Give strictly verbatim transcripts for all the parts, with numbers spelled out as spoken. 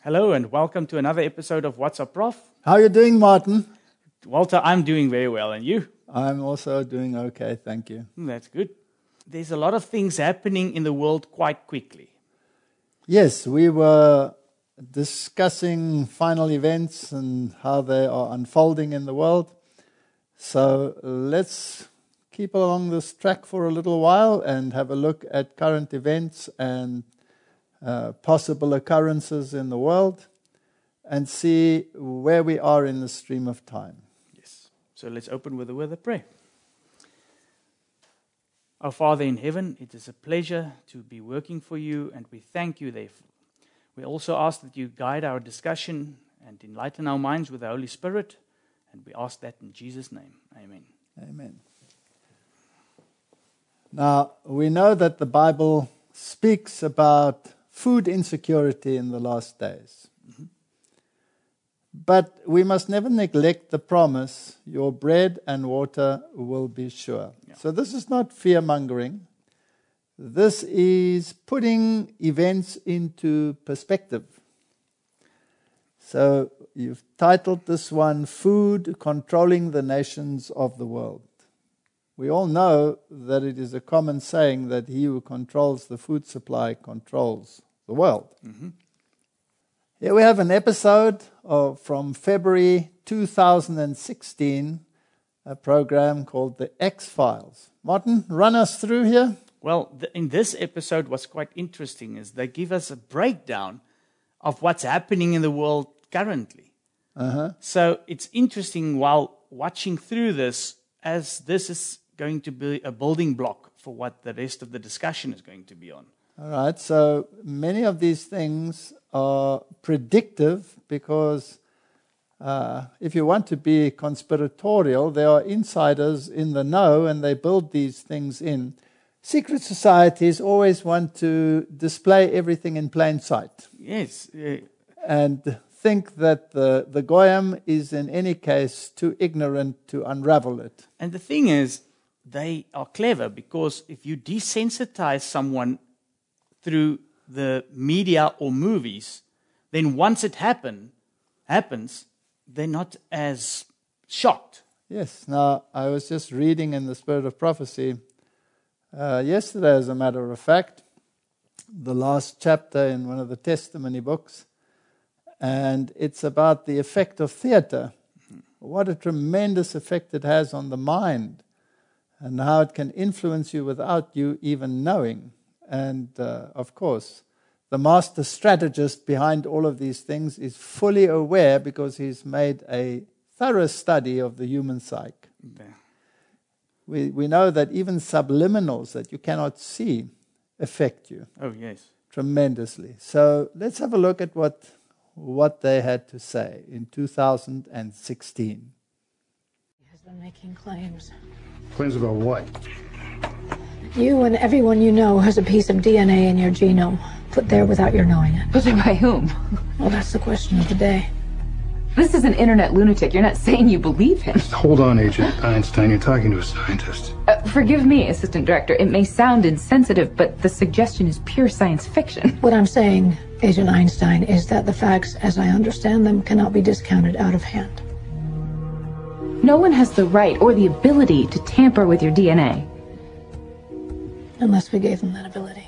Hello and welcome to another episode of What's Up, Prof? How are you doing, Martin? Walter, I'm doing very well, and you? I'm also doing okay, thank you. That's good. There's a lot of things happening in the world quite quickly. Yes, we were discussing final events and how they are unfolding in the world. So let's keep along this track for a little while and have a look at current events and uh, possible occurrences in the world and see where we are in the stream of time. Yes. So let's open with a word of prayer. Our Father in heaven, it is a pleasure to be working for you, and we thank you therefore. We also ask that you guide our discussion and enlighten our minds with the Holy Spirit, and we ask that in Jesus' name. Amen. Amen. Now, we know that the Bible speaks about food insecurity in the last days. Mm-hmm. But we must never neglect the promise, your bread and water will be sure. Yeah. So this is not fear-mongering. This is putting events into perspective. So you've titled this one, Food Controlling the Nations of the World. We all know that it is a common saying that he who controls the food supply controls the world. Mm-hmm. Here we have an episode of, from February two thousand sixteen, a program called The X-Files. Martin, run us through here. Well, the, in this episode, what's quite interesting is they give us a breakdown of what's happening in the world currently. Uh-huh. So it's interesting while watching through this, as this is going to be a building block for what the rest of the discussion is going to be on. All right, so many of these things are predictive because uh, if you want to be conspiratorial, there are insiders in the know and they build these things in. Secret societies always want to display everything in plain sight. Yes. Uh, and think that the, the Goyim is in any case too ignorant to unravel it. And the thing is, they are clever because if you desensitize someone through the media or movies, then once it happen, happens, they're not as shocked. Yes. Now, I was just reading in the Spirit of Prophecy uh, yesterday, as a matter of fact, the last chapter in one of the testimony books, and it's about the effect of theater. Mm-hmm. What a tremendous effect it has on the mind and how it can influence you without you even knowing. And, uh, of course, the master strategist behind all of these things is fully aware because he's made a thorough study of the human psyche. Yeah. We, we know that even subliminals that you cannot see affect you. Oh, yes. Tremendously. So let's have a look at what, what they had to say in two thousand sixteen. He has been making claims. Claims about what? You and everyone you know has a piece of D N A in your genome, put there without your knowing it. Put there by whom? Well, that's the question of the day. This is an internet lunatic. You're not saying you believe him. Just hold on, Agent Einstein. You're talking to a scientist. Uh, forgive me, Assistant Director. It may sound insensitive, but the suggestion is pure science fiction. What I'm saying, Agent Einstein, is that the facts, as I understand them, cannot be discounted out of hand. No one has the right or the ability to tamper with your D N A. Unless we gave them that ability.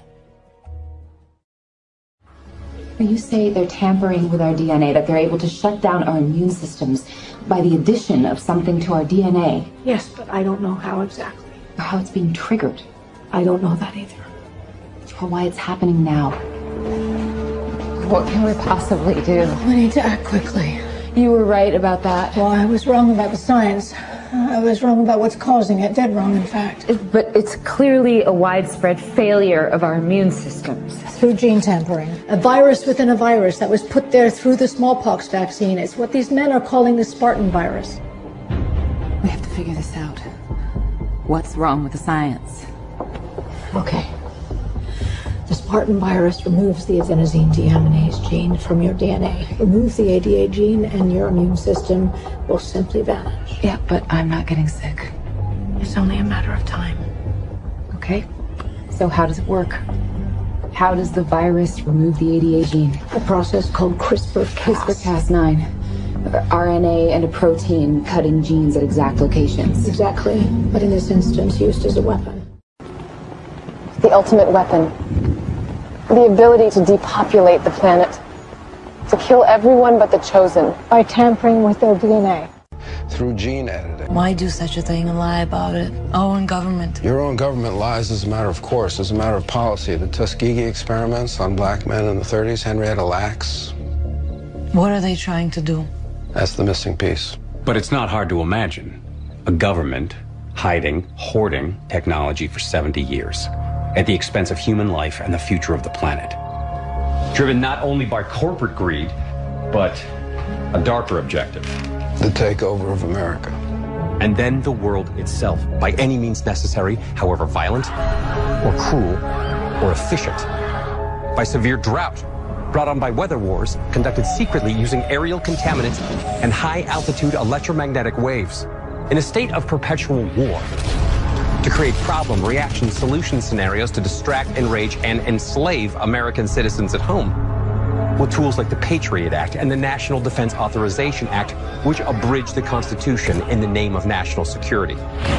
You say they're tampering with our D N A, that they're able to shut down our immune systems by the addition of something to our D N A. Yes, but I don't know how exactly. Or how it's being triggered. I don't know that either. Or why it's happening now. What can we possibly do? We need to act quickly. You were right about that. Well, I was wrong about the science. I was wrong about what's causing it. Dead wrong, in fact. But it's clearly a widespread failure of our immune systems. Through gene tampering. A virus within a virus that was put there through the smallpox vaccine. It's what these men are calling the Spartan virus. We have to figure this out. What's wrong with the science? Okay. The Spartan virus removes the adenosine deaminase gene from your D N A. Removes the A D A gene and your immune system will simply vanish. Yeah, but I'm not getting sick. It's only a matter of time. Okay. So how does it work? How does the virus remove the A D A gene? A process called CRISPR-Cas. CRISPR Cas nine. R N A and a protein cutting genes at exact locations. Exactly, but in this instance used as a weapon. The ultimate weapon. The ability to depopulate the planet. To kill everyone but the chosen. By tampering with their D N A. Through gene editing. Why do such a thing and lie about it? Our own government. Your own government lies as a matter of course, as a matter of policy. The Tuskegee experiments on black men in the thirties, Henrietta Lacks. What are they trying to do? That's the missing piece. But it's not hard to imagine a government hiding, hoarding technology for seventy years at the expense of human life and the future of the planet. Driven not only by corporate greed, but a darker objective. The takeover of America. And then the world itself, by any means necessary, however violent, or cruel, or efficient. By severe drought, brought on by weather wars, conducted secretly using aerial contaminants and high-altitude electromagnetic waves. In a state of perpetual war. To create problem, reaction, solution scenarios to distract, enrage, and enslave American citizens at home. With tools like the Patriot Act and the National Defense Authorization Act, which abridge the Constitution in the name of national security.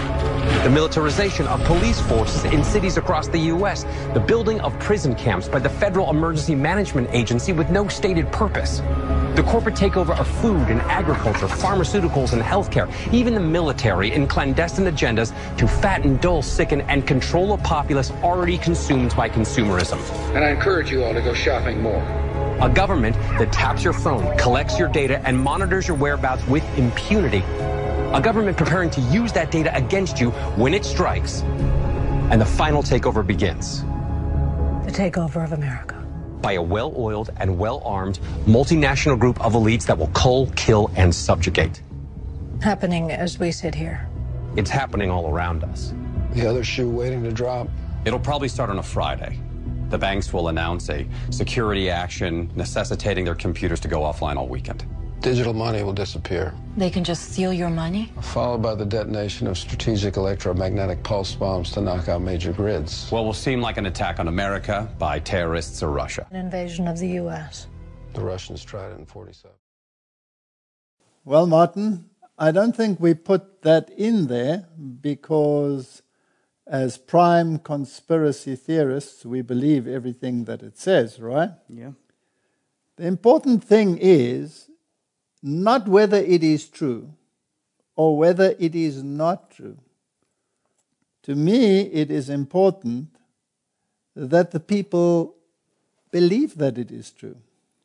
The militarization of police forces in cities across the U S, the building of prison camps by the Federal Emergency Management Agency with no stated purpose. The corporate takeover of food and agriculture, pharmaceuticals and healthcare, even the military in clandestine agendas to fatten, dull, sicken, and control a populace already consumed by consumerism. And I encourage you all to go shopping more. A government that taps your phone, collects your data, and monitors your whereabouts with impunity. A government preparing to use that data against you when it strikes. And the final takeover begins. The takeover of America. By a well-oiled and well-armed multinational group of elites that will cull, kill, and subjugate. Happening as we sit here. It's happening all around us. The other shoe waiting to drop. It'll probably start on a Friday. The banks will announce a security action necessitating their computers to go offline all weekend. Digital money will disappear. They can just steal your money? Followed by the detonation of strategic electromagnetic pulse bombs to knock out major grids. What will seem like an attack on America by terrorists or Russia. An invasion of the U S. The Russians tried it in forty-seven. Well, Martin, I don't think we put that in there because as prime conspiracy theorists, we believe everything that it says, right? Yeah. The important thing is not whether it is true or whether it is not true. To me, it is important that the people believe that it is true,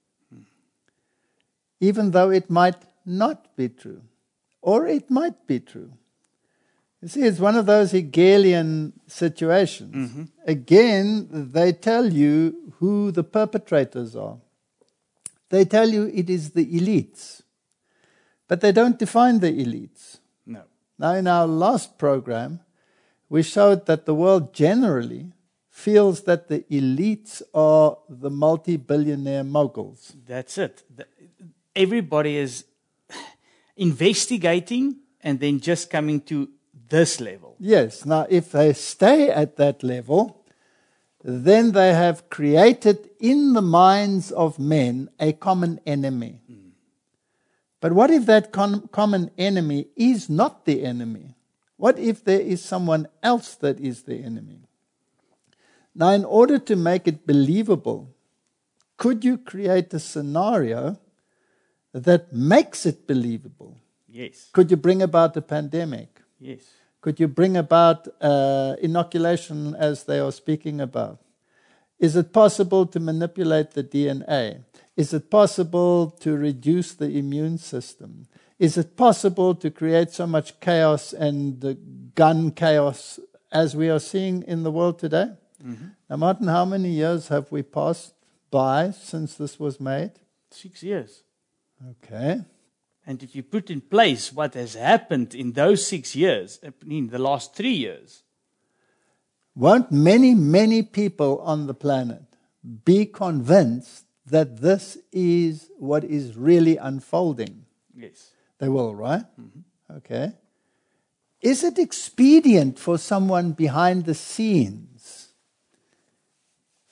even though it might not be true, or it might be true. You see, it's one of those Hegelian situations. Mm-hmm. Again, they tell you who the perpetrators are. They tell you it is the elites. But they don't define the elites. No. Now, in our last program, we showed that the world generally feels that the elites are the multi-billionaire moguls. That's it. Everybody is investigating and then just coming to this level. Yes. Now, if they stay at that level, then they have created in the minds of men a common enemy. Mm. But what if that com- common enemy is not the enemy? What if there is someone else that is the enemy? Now, in order to make it believable, could you create a scenario that makes it believable? Yes. Could you bring about a pandemic? Yes. Could you bring about uh, inoculation as they are speaking about? Is it possible to manipulate the D N A? Is it possible to reduce the immune system? Is it possible to create so much chaos and uh, gun chaos as we are seeing in the world today? Mm-hmm. Now, Martin, how many years have we passed by since this was made? Six years. Okay. And if you put in place what has happened in those six years, in the last three years, won't many, many people on the planet be convinced that this is what is really unfolding? Yes. They will, right? Mm-hmm. Okay. Is it expedient for someone behind the scenes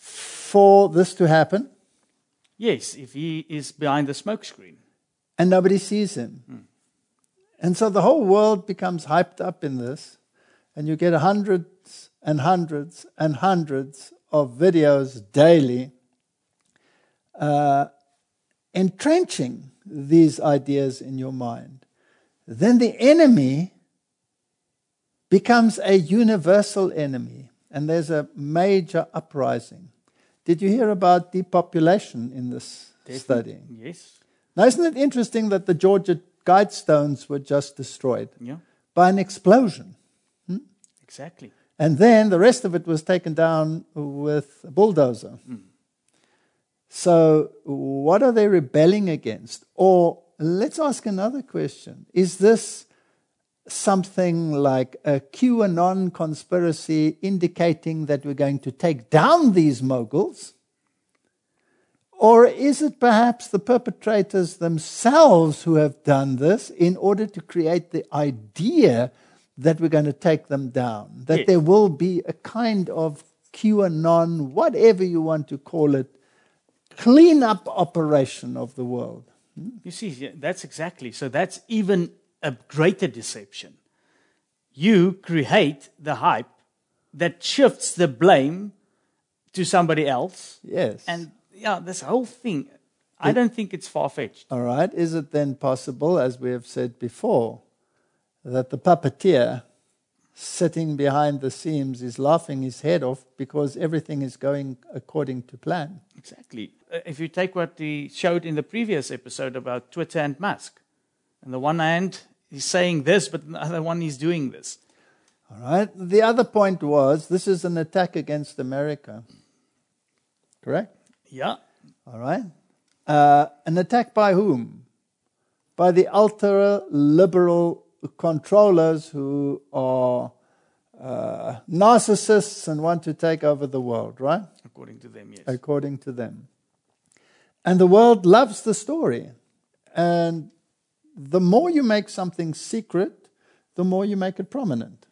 for this to happen. Yes, if he is behind the smoke screen. And nobody sees him. Hmm. And so the whole world becomes hyped up in this. And you get hundreds and hundreds and hundreds of videos daily uh, entrenching these ideas in your mind. Then the enemy becomes a universal enemy. And there's a major uprising. Did you hear about depopulation in this Definitely. study? Yes. Now, isn't it interesting that the Georgia Guidestones were just destroyed yeah. by an explosion? Hmm? Exactly. And then the rest of it was taken down with a bulldozer. Mm. So what are they rebelling against? Or let's ask another question. Is this something like a QAnon conspiracy indicating that we're going to take down these moguls? Or is it perhaps the perpetrators themselves who have done this in order to create the idea that we're going to take them down? That yes. there will be a kind of QAnon, whatever you want to call it, clean-up operation of the world. Hmm? You see, that's exactly. So that's even a greater deception. You create the hype that shifts the blame to somebody else. Yes. And yeah, this whole thing, I don't think it's far-fetched. All right. Is it then possible, as we have said before, that the puppeteer sitting behind the scenes is laughing his head off because everything is going according to plan? Exactly. Uh, if you take what he showed in the previous episode about Twitter and Musk, on the one hand, he's saying this, but on the other one, he's doing this. All right. The other point was, this is an attack against America. Correct? Yeah. All right. Uh, an attack by whom? By the ultra-liberal controllers who are uh, narcissists and want to take over the world, right? According to them, yes. According to them. And the world loves the story. And the more you make something secret, the more you make it prominent.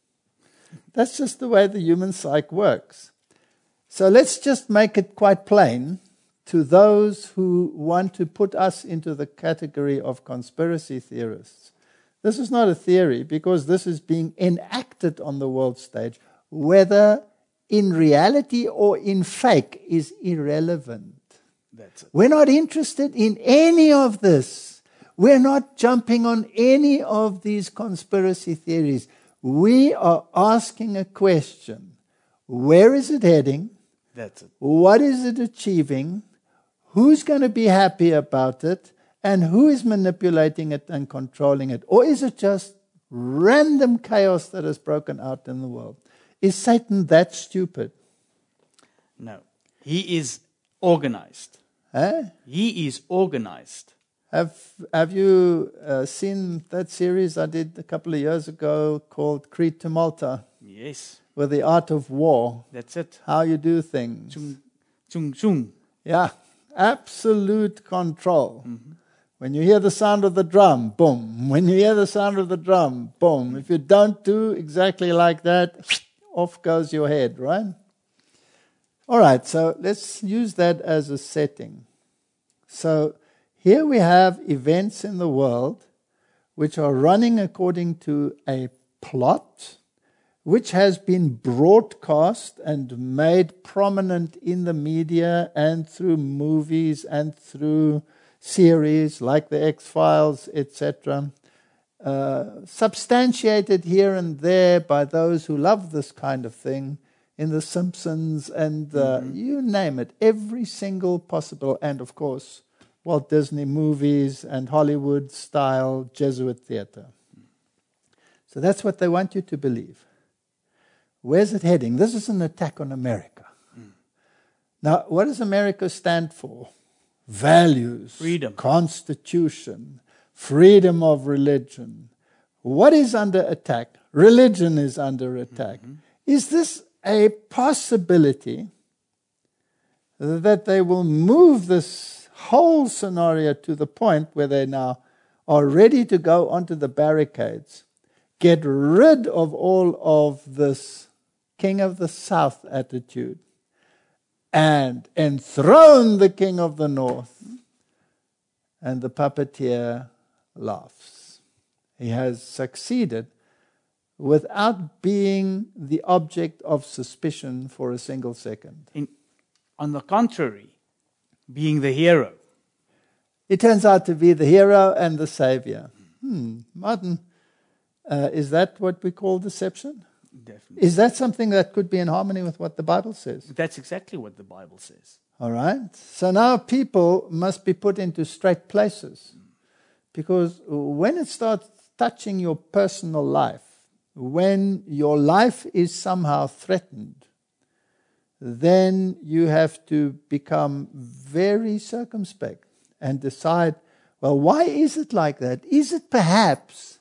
That's just the way the human psyche works. So let's just make it quite plain to those who want to put us into the category of conspiracy theorists. This is not a theory because this is being enacted on the world stage. Whether in reality or in fake is irrelevant. That's it. We're not interested in any of this. We're not jumping on any of these conspiracy theories. We are asking a question. Where is it heading? That's it. What is it achieving? Who's going to be happy about it? And who is manipulating it and controlling it? Or is it just random chaos that has broken out in the world? Is Satan that stupid? No. He is organized. Eh? He is organized. Have Have you uh, seen that series I did a couple of years ago called Creed to Malta? Yes. With the art of war. That's it. How you do things. Chung, chung, chung. Yeah. Absolute control. Mm-hmm. When you hear the sound of the drum, boom. When you hear the sound of the drum, boom. If you don't do exactly like that, off goes your head, right? All right, so let's use that as a setting. So here we have events in the world which are running according to a plot which has been broadcast and made prominent in the media and through movies and through series like the X-Files, et cetera, uh, substantiated here and there by those who love this kind of thing, in The Simpsons and uh, mm-hmm. you name it, every single possible, and of course, Walt Disney movies and Hollywood-style Jesuit theater. So that's what they want you to believe. Where's it heading? This is an attack on America. Mm. Now, what does America stand for? Values, freedom, constitution, freedom of religion. What is under attack? Religion is under attack. Mm-hmm. Is this a possibility that they will move this whole scenario to the point where they now are ready to go onto the barricades, get rid of all of this King of the South attitude, and enthrone the king of the north. And the puppeteer laughs. He has succeeded without being the object of suspicion for a single second. In, on the contrary, being the hero. He turns out to be the hero and the savior. Hmm, Martin, uh, is that what we call deception? Definitely. Is that something that could be in harmony with what the Bible says? That's exactly what the Bible says. All right. So now people must be put into straight places. Because when it starts touching your personal life, when your life is somehow threatened, then you have to become very circumspect and decide, well, why is it like that? Is it perhaps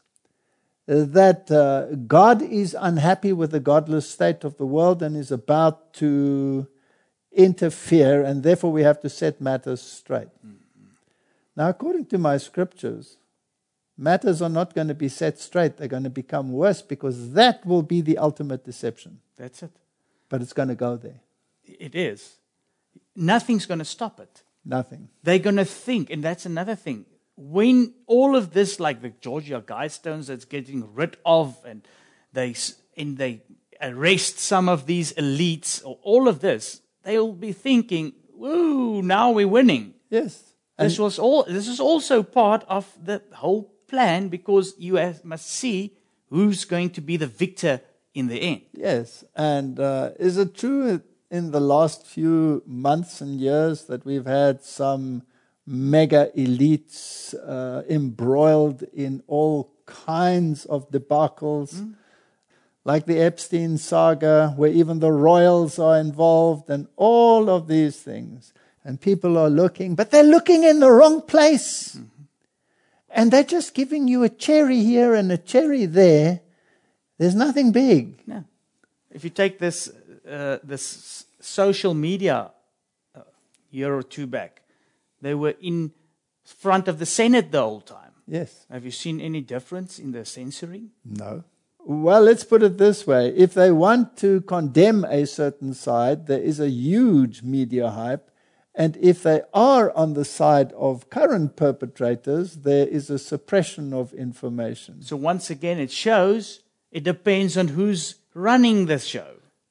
that uh, God is unhappy with the godless state of the world and is about to interfere, and therefore we have to set matters straight? Mm-hmm. Now, according to my scriptures, matters are not going to be set straight. They're going to become worse, because that will be the ultimate deception. That's it. But it's going to go there. It is. Nothing's going to stop it. Nothing. They're going to think, and that's another thing. When all of this, like the Georgia Guidestones that's getting rid of, and they and they arrest some of these elites, or all of this, they'll be thinking, "Woo! Now we're winning." Yes. This was all. This is also part of the whole plan, because you have, must see who's going to be the victor in the end. Yes, and uh, is it true in the last few months and years that we've had some mega elites uh, embroiled in all kinds of debacles, mm. like the Epstein saga, where even the royals are involved, and all of these things? And people are looking, but they're looking in the wrong place. Mm-hmm. And they're just giving you a cherry here and a cherry there. There's nothing big. No. If you take this uh, this social media a year or two back, they were in front of the Senate the whole time. Yes. Have you seen any difference in the censoring? No. Well, let's put it this way. If they want to condemn a certain side, there is a huge media hype. And if they are on the side of current perpetrators, there is a suppression of information. So once again, it shows it depends on who's running the show.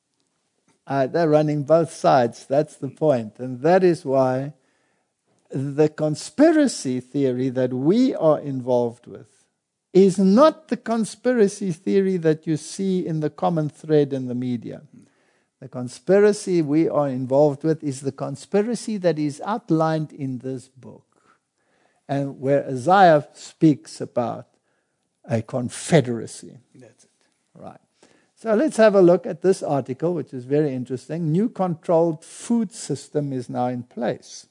Uh, they're running both sides. That's the point. And that is why the conspiracy theory that we are involved with is not the conspiracy theory that you see in the common thread in the media. The conspiracy we are involved with is the conspiracy that is outlined in this book, and where Isaiah speaks about a confederacy. That's it. Right. So let's have a look at this article, which is very interesting. New controlled food system is now in place.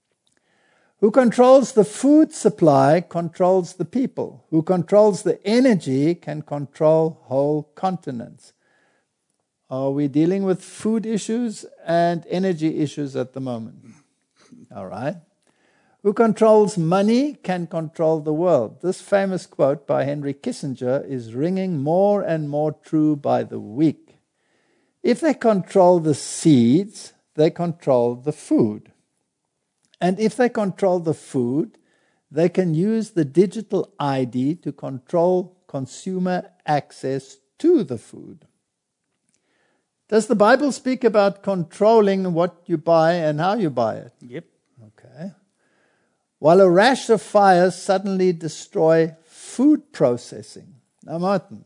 Who controls the food supply controls the people. Who controls the energy can control whole continents. Are we dealing with food issues and energy issues at the moment? All right. Who controls money can control the world. This famous quote by Henry Kissinger is ringing more and more true by the week. If they control the seeds, they control the food. And if they control the food, they can use the digital I D to control consumer access to the food. Does the Bible speak about controlling what you buy and how you buy it? Yep. Okay. While a rash of fires suddenly destroy food processing. Now, Martin,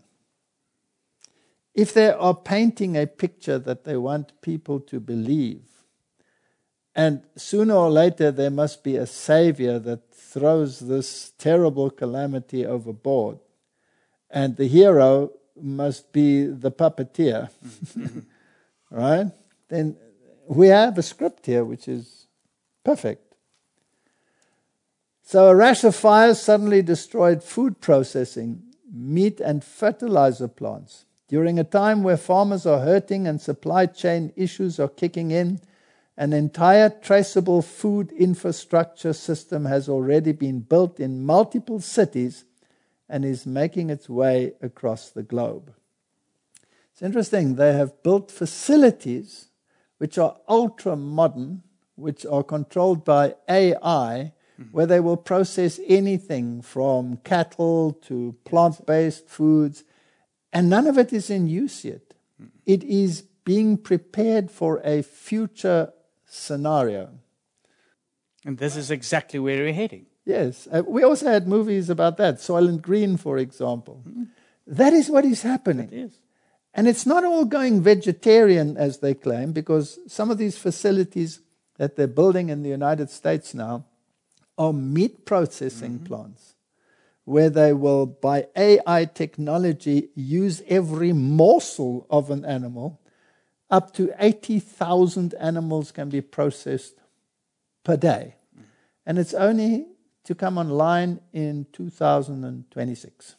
if they are painting a picture that they want people to believe, and sooner or later there must be a savior that throws this terrible calamity overboard, and the hero must be the puppeteer, mm-hmm. right? Then we have a script here which is perfect. So a rash of fires suddenly destroyed food processing, meat and fertilizer plants. During a time where farmers are hurting and supply chain issues are kicking in, an entire traceable food infrastructure system has already been built in multiple cities and is making its way across the globe. It's interesting, they have built facilities which are ultra-modern, which are controlled by A I, mm-hmm. where they will process anything from cattle to plant-based foods, and none of it is in use yet. Mm-hmm. It is being prepared for a future scenario. And this is exactly where we're heading. Yes. Uh, we also had movies about that, Soylent Green, for example. Mm-hmm. That is what is happening. It is. And it's not all going vegetarian, as they claim, because some of these facilities that they're building in the United States now are meat processing mm-hmm. plants, where they will, by A I technology, use every morsel of an animal. Up to eighty thousand animals can be processed per day. Mm-hmm. And it's only to come online in two thousand twenty-six.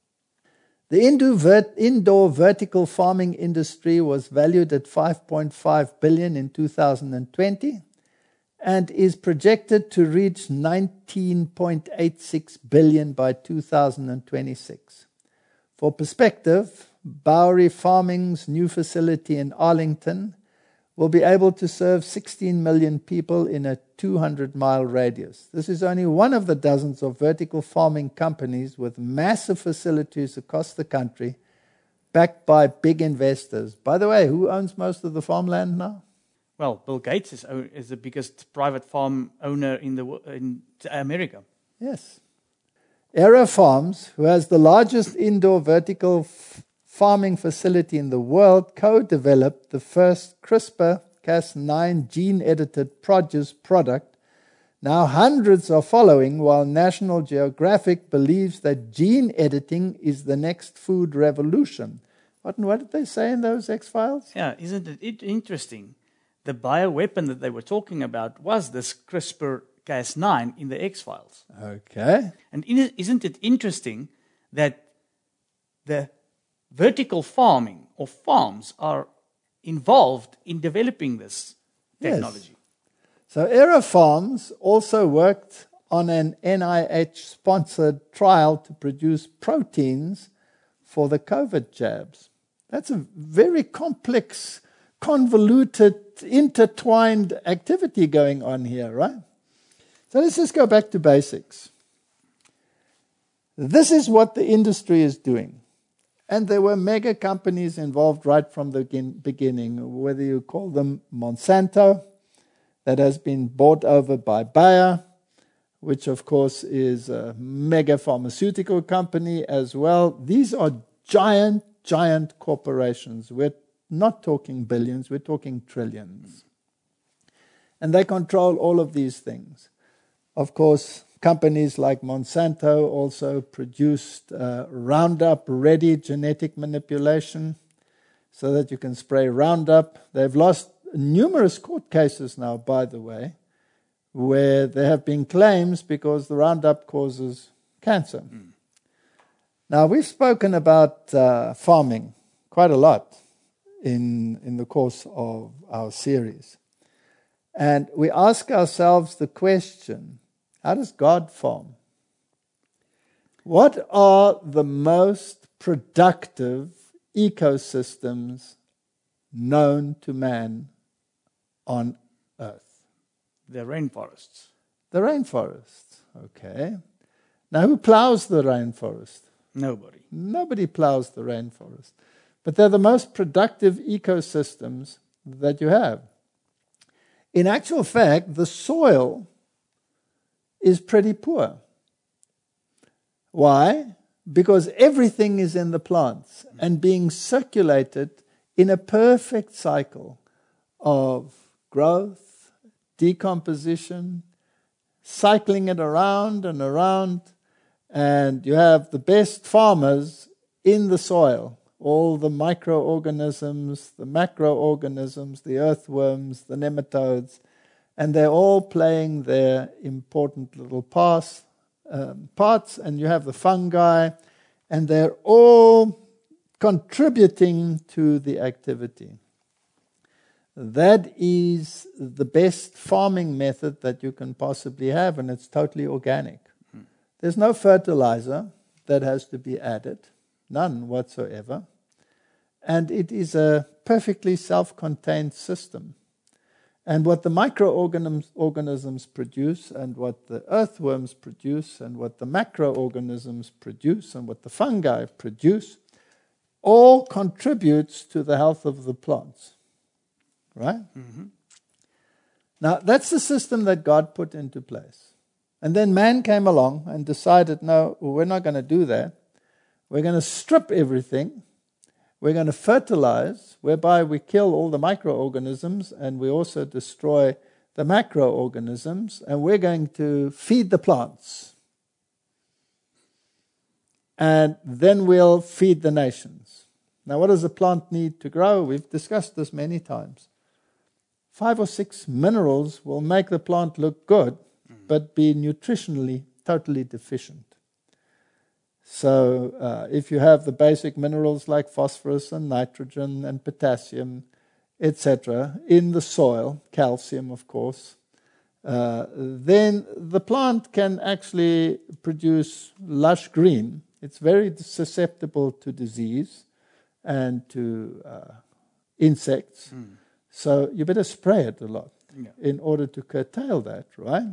The indoor vertical farming industry was valued at five point five billion dollars in two thousand twenty and is projected to reach nineteen point eight six billion dollars by two thousand twenty-six. For perspective, Bowery Farming's new facility in Arlington will be able to serve sixteen million people in a two hundred mile radius. This is only one of the dozens of vertical farming companies with massive facilities across the country, backed by big investors. By the way, who owns most of the farmland now? Well, Bill Gates is, is the biggest private farm owner in the in America. Yes. Era Farms, who has the largest indoor vertical f- farming facility in the world, co-developed the first CRISPR Cas nine gene-edited produce product. Now hundreds are following, while National Geographic believes that gene editing is the next food revolution. What, what did they say in those X-Files? Yeah, isn't it interesting? The bioweapon that they were talking about was this CRISPR Cas nine in the X-Files. Okay. And isn't it interesting that the vertical farming or farms are involved in developing this technology? Yes. So Era Farms also worked on an N I H-sponsored trial to produce proteins for the COVID jabs. That's a very complex, convoluted, intertwined activity going on here, right? So let's just go back to basics. This is what the industry is doing. And there were mega companies involved right from the beginning, whether you call them Monsanto, that has been bought over by Bayer, which of course is a mega pharmaceutical company as well. These are giant, giant corporations. We're not talking billions, we're talking trillions. And they control all of these things. Of course, companies like Monsanto also produced uh, Roundup-ready genetic manipulation so that you can spray Roundup. They've lost numerous court cases now, by the way, where there have been claims because the Roundup causes cancer. Mm. Now, we've spoken about uh, farming quite a lot in, in the course of our series. And we ask ourselves the question, how does God farm? What are the most productive ecosystems known to man on Earth? The rainforests. The rainforests, okay. Now, who plows the rainforest? Nobody. Nobody plows the rainforest. But they're the most productive ecosystems that you have. In actual fact, the soil is pretty poor. Why? Because everything is in the plants and being circulated in a perfect cycle of growth, decomposition, cycling it around and around, and you have the best farmers in the soil, all the microorganisms, the macroorganisms, the earthworms, the nematodes, and they're all playing their important little parts, um, parts, and you have the fungi, and they're all contributing to the activity. That is the best farming method that you can possibly have, and it's totally organic. Hmm. There's no fertilizer that has to be added, none whatsoever, and it is a perfectly self-contained system. And what the microorganisms produce, and what the earthworms produce, and what the macroorganisms produce, and what the fungi produce, all contributes to the health of the plants. Right? Mm-hmm. Now, that's the system that God put into place. And then man came along and decided, no, we're not going to do that. We're going to strip everything. We're going to fertilize, whereby we kill all the microorganisms and we also destroy the macroorganisms, and we're going to feed the plants. And then we'll feed the nations. Now, what does a plant need to grow? We've discussed this many times. Five or six minerals will make the plant look good, but be nutritionally totally deficient. So uh, if you have the basic minerals like phosphorus and nitrogen and potassium, et cetera, in the soil, calcium of course, uh, then the plant can actually produce lush green. It's very susceptible to disease and to uh, insects. Mm. So you better spray it a lot yeah. in order to curtail that, right?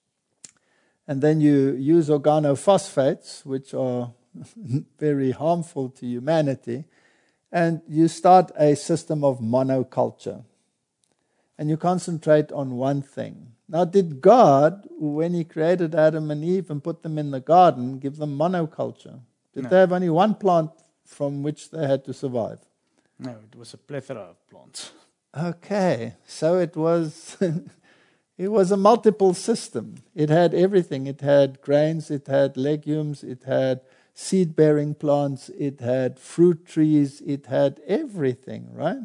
And then you use organophosphates, which are very harmful to humanity, and you start a system of monoculture. And you concentrate on one thing. Now, did God, when He created Adam and Eve and put them in the garden, give them monoculture? Did no. they have only one plant from which they had to survive? No, it was a plethora of plants. Okay, so it was... It was a multiple system. It had everything. It had grains, it had legumes, it had seed-bearing plants, it had fruit trees, it had everything, right?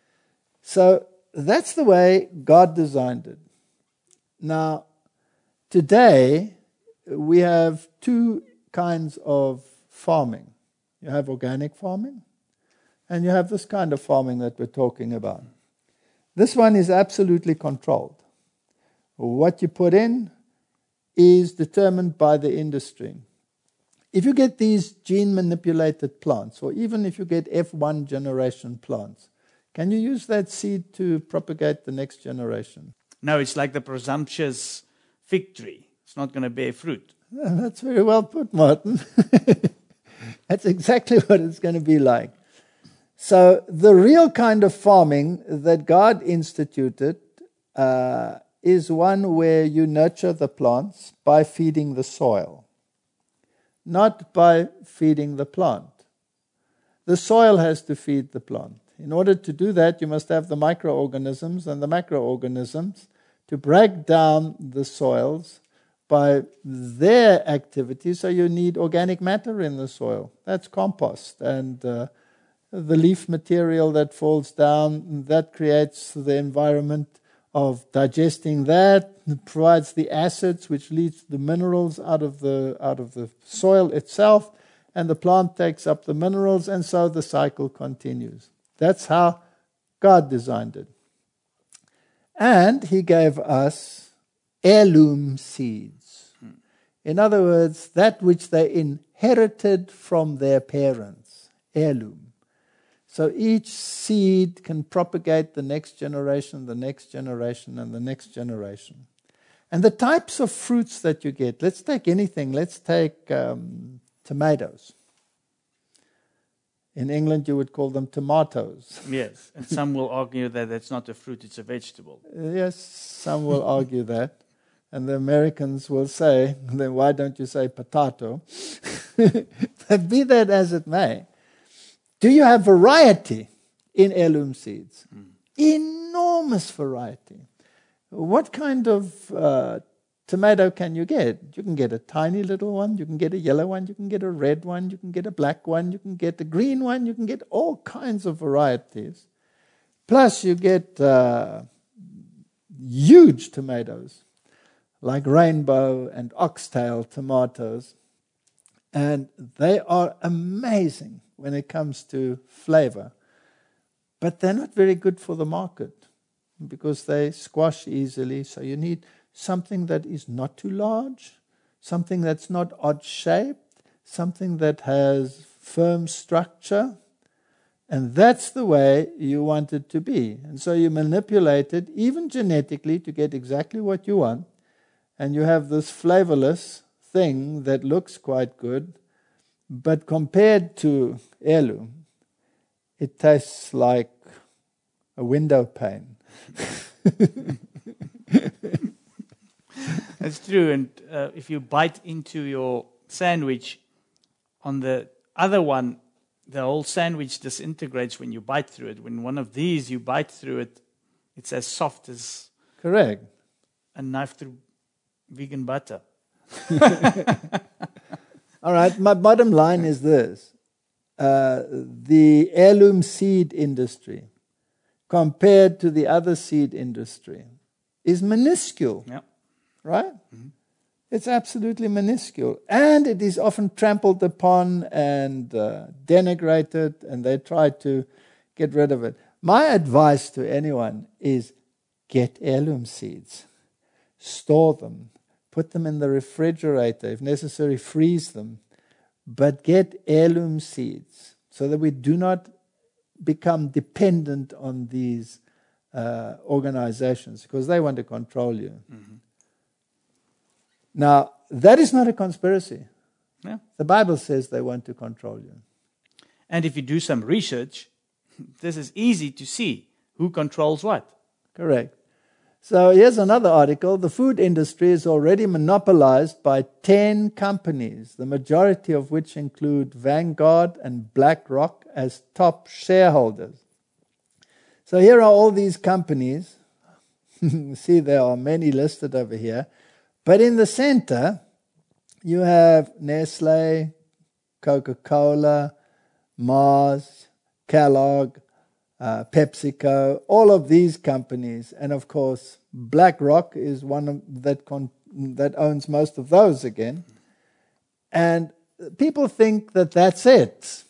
So that's the way God designed it. Now, today, we have two kinds of farming. You have organic farming, and you have this kind of farming that we're talking about. This one is absolutely controlled. What you put in is determined by the industry. If you get these gene-manipulated plants, or even if you get F one generation plants, can you use that seed to propagate the next generation? No, it's like the presumptuous fig tree. It's not going to bear fruit. That's very well put, Martin. That's exactly what it's going to be like. So the real kind of farming that God instituted uh, is one where you nurture the plants by feeding the soil, not by feeding the plant. The soil has to feed the plant. In order to do that, you must have the microorganisms and the macroorganisms to break down the soils by their activity. So you need organic matter in the soil. That's compost. And uh, the leaf material that falls down, that creates the environment of digesting that, provides the acids which leads the minerals out of the out of the soil itself, and the plant takes up the minerals, and so the cycle continues. That's how God designed it. And He gave us heirloom seeds. Hmm. In other words, that which they inherited from their parents, heirloom. So each seed can propagate the next generation, the next generation, and the next generation. And the types of fruits that you get, let's take anything. Let's take um, tomatoes. In England, you would call them tomatoes. Yes, and some will argue that that's not a fruit, it's a vegetable. Yes, some will argue that. And the Americans will say, then why don't you say potato? But be that as it may, do you have variety in heirloom seeds? Mm. Enormous variety. What kind of uh, tomato can you get? You can get a tiny little one, you can get a yellow one, you can get a red one, you can get a black one, you can get a green one, you can get all kinds of varieties. Plus you get uh, huge tomatoes, like rainbow and oxtail tomatoes. And they are amazing when it comes to flavor. But they're not very good for the market because they squash easily. So you need something that is not too large, something that's not odd-shaped, something that has firm structure. And that's the way you want it to be. And so you manipulate it, even genetically, to get exactly what you want. And you have this flavorless thing that looks quite good, but compared to heirloom, it tastes like a window pane. That's true. And uh, if you bite into your sandwich, on the other one, the whole sandwich disintegrates when you bite through it. When one of these, you bite through it, it's as soft as Correct. a knife through vegan butter. All right, my bottom line is this. Uh, the heirloom seed industry, compared to the other seed industry, is minuscule. Yeah. Right? Mm-hmm. It's absolutely minuscule. And it is often trampled upon and uh, denigrated, and they try to get rid of it. My advice to anyone is get heirloom seeds. Store them. Put them in the refrigerator. If necessary, freeze them. But get heirloom seeds so that we do not become dependent on these uh, organizations, because they want to control you. Mm-hmm. Now, that is not a conspiracy. Yeah. The Bible says they want to control you. And if you do some research, this is easy to see who controls what. Correct. So here's another article. The food industry is already monopolized by ten companies, the majority of which include Vanguard and BlackRock as top shareholders. So here are all these companies. See, there are many listed over here. But in the center, you have Nestle, Coca-Cola, Mars, Kellogg, uh, PepsiCo, all of these companies. And of course, BlackRock is one of that con- that owns most of those again. And people think that that's it.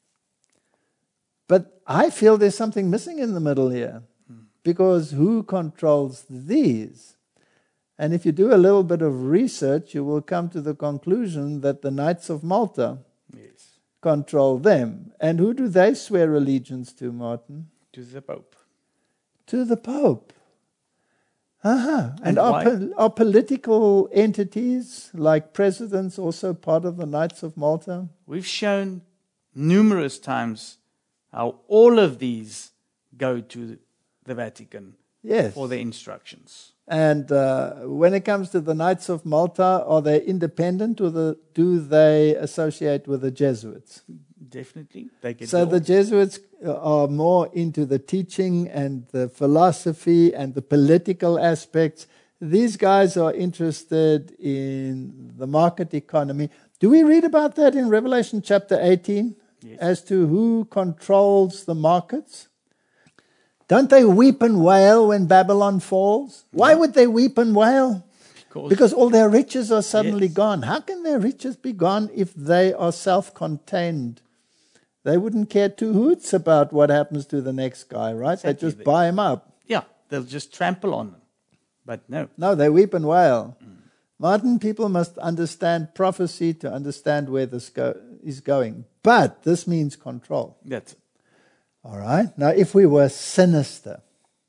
But I feel there's something missing in the middle here. Because who controls these? And if you do a little bit of research, you will come to the conclusion that the Knights of Malta yes. control them. And who do they swear allegiance to, Martin? To the Pope. To the Pope. Uh-huh. And, and are, po- are political entities like presidents also part of the Knights of Malta? We've shown numerous times how all of these go to the Vatican yes. for their instructions. And uh, when it comes to the Knights of Malta, are they independent or the, do they associate with the Jesuits? Definitely. They get so the Jesuits are more into the teaching and the philosophy and the political aspects. These guys are interested in the market economy. Do we read about that in Revelation chapter eighteen? Yes. As to who controls the markets? Don't they weep and wail when Babylon falls? Why would they weep and wail? Because, because all their riches are suddenly yes. gone. How can their riches be gone if they are self-contained? They wouldn't care two hoots about what happens to the next guy, right? Exactly. They just buy him up. Yeah, they'll just trample on them. But no. No, they weep and wail. Mm. Martin, people must understand prophecy to understand where this go- is going. But this means control. That's it. All right. Now, if we were sinister,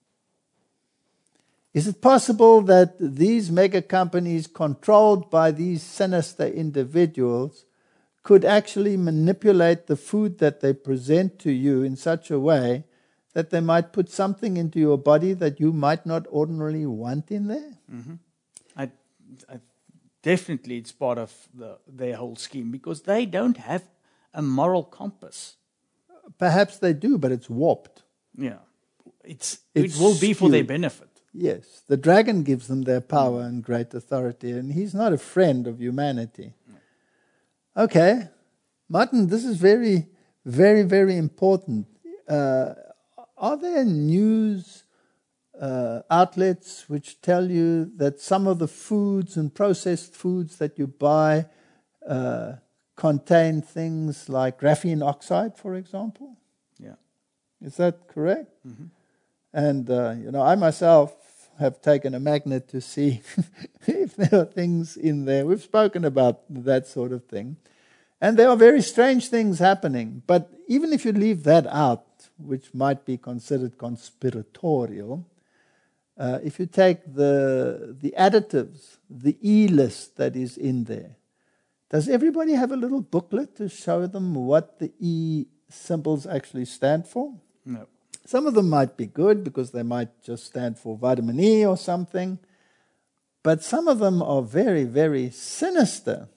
is it possible that these mega companies controlled by these sinister individuals could actually manipulate the food that they present to you in such a way that they might put something into your body that you might not ordinarily want in there? Mm-hmm. I, I, definitely it's part of the, their whole scheme because they don't have a moral compass. Perhaps they do, but it's warped. Yeah. It's, it's it will be for skewed. their benefit. Yes. The dragon gives them their power and great authority, and he's not a friend of humanity. No. Okay. Martin, this is very, very, very important. Uh, are there news uh, outlets which tell you that some of the foods and processed foods that you buy uh, contain things like graphene oxide, for example? Yeah. Is that correct? Mm-hmm. And, uh, you know, I myself have taken a magnet to see if there are things in there. We've spoken about that sort of thing. And there are very strange things happening. But even if you leave that out, which might be considered conspiratorial, uh, if you take the the additives, the E list that is in there, does everybody have a little booklet to show them what the E symbols actually stand for? No. Some of them might be good because they might just stand for vitamin E or something, but some of them are very, very sinister.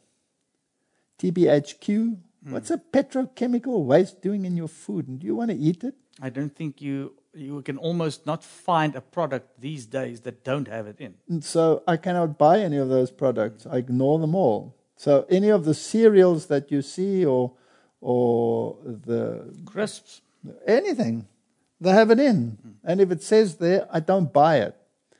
T B H Q, mm. What's a petrochemical waste doing in your food? And do you want to eat it? I don't think you you can almost not find a product these days that don't have it in. And so I cannot buy any of those products. I ignore them all. So any of the cereals that you see or or the crisps, anything, they have it in. Mm. And if it says there, I don't buy it.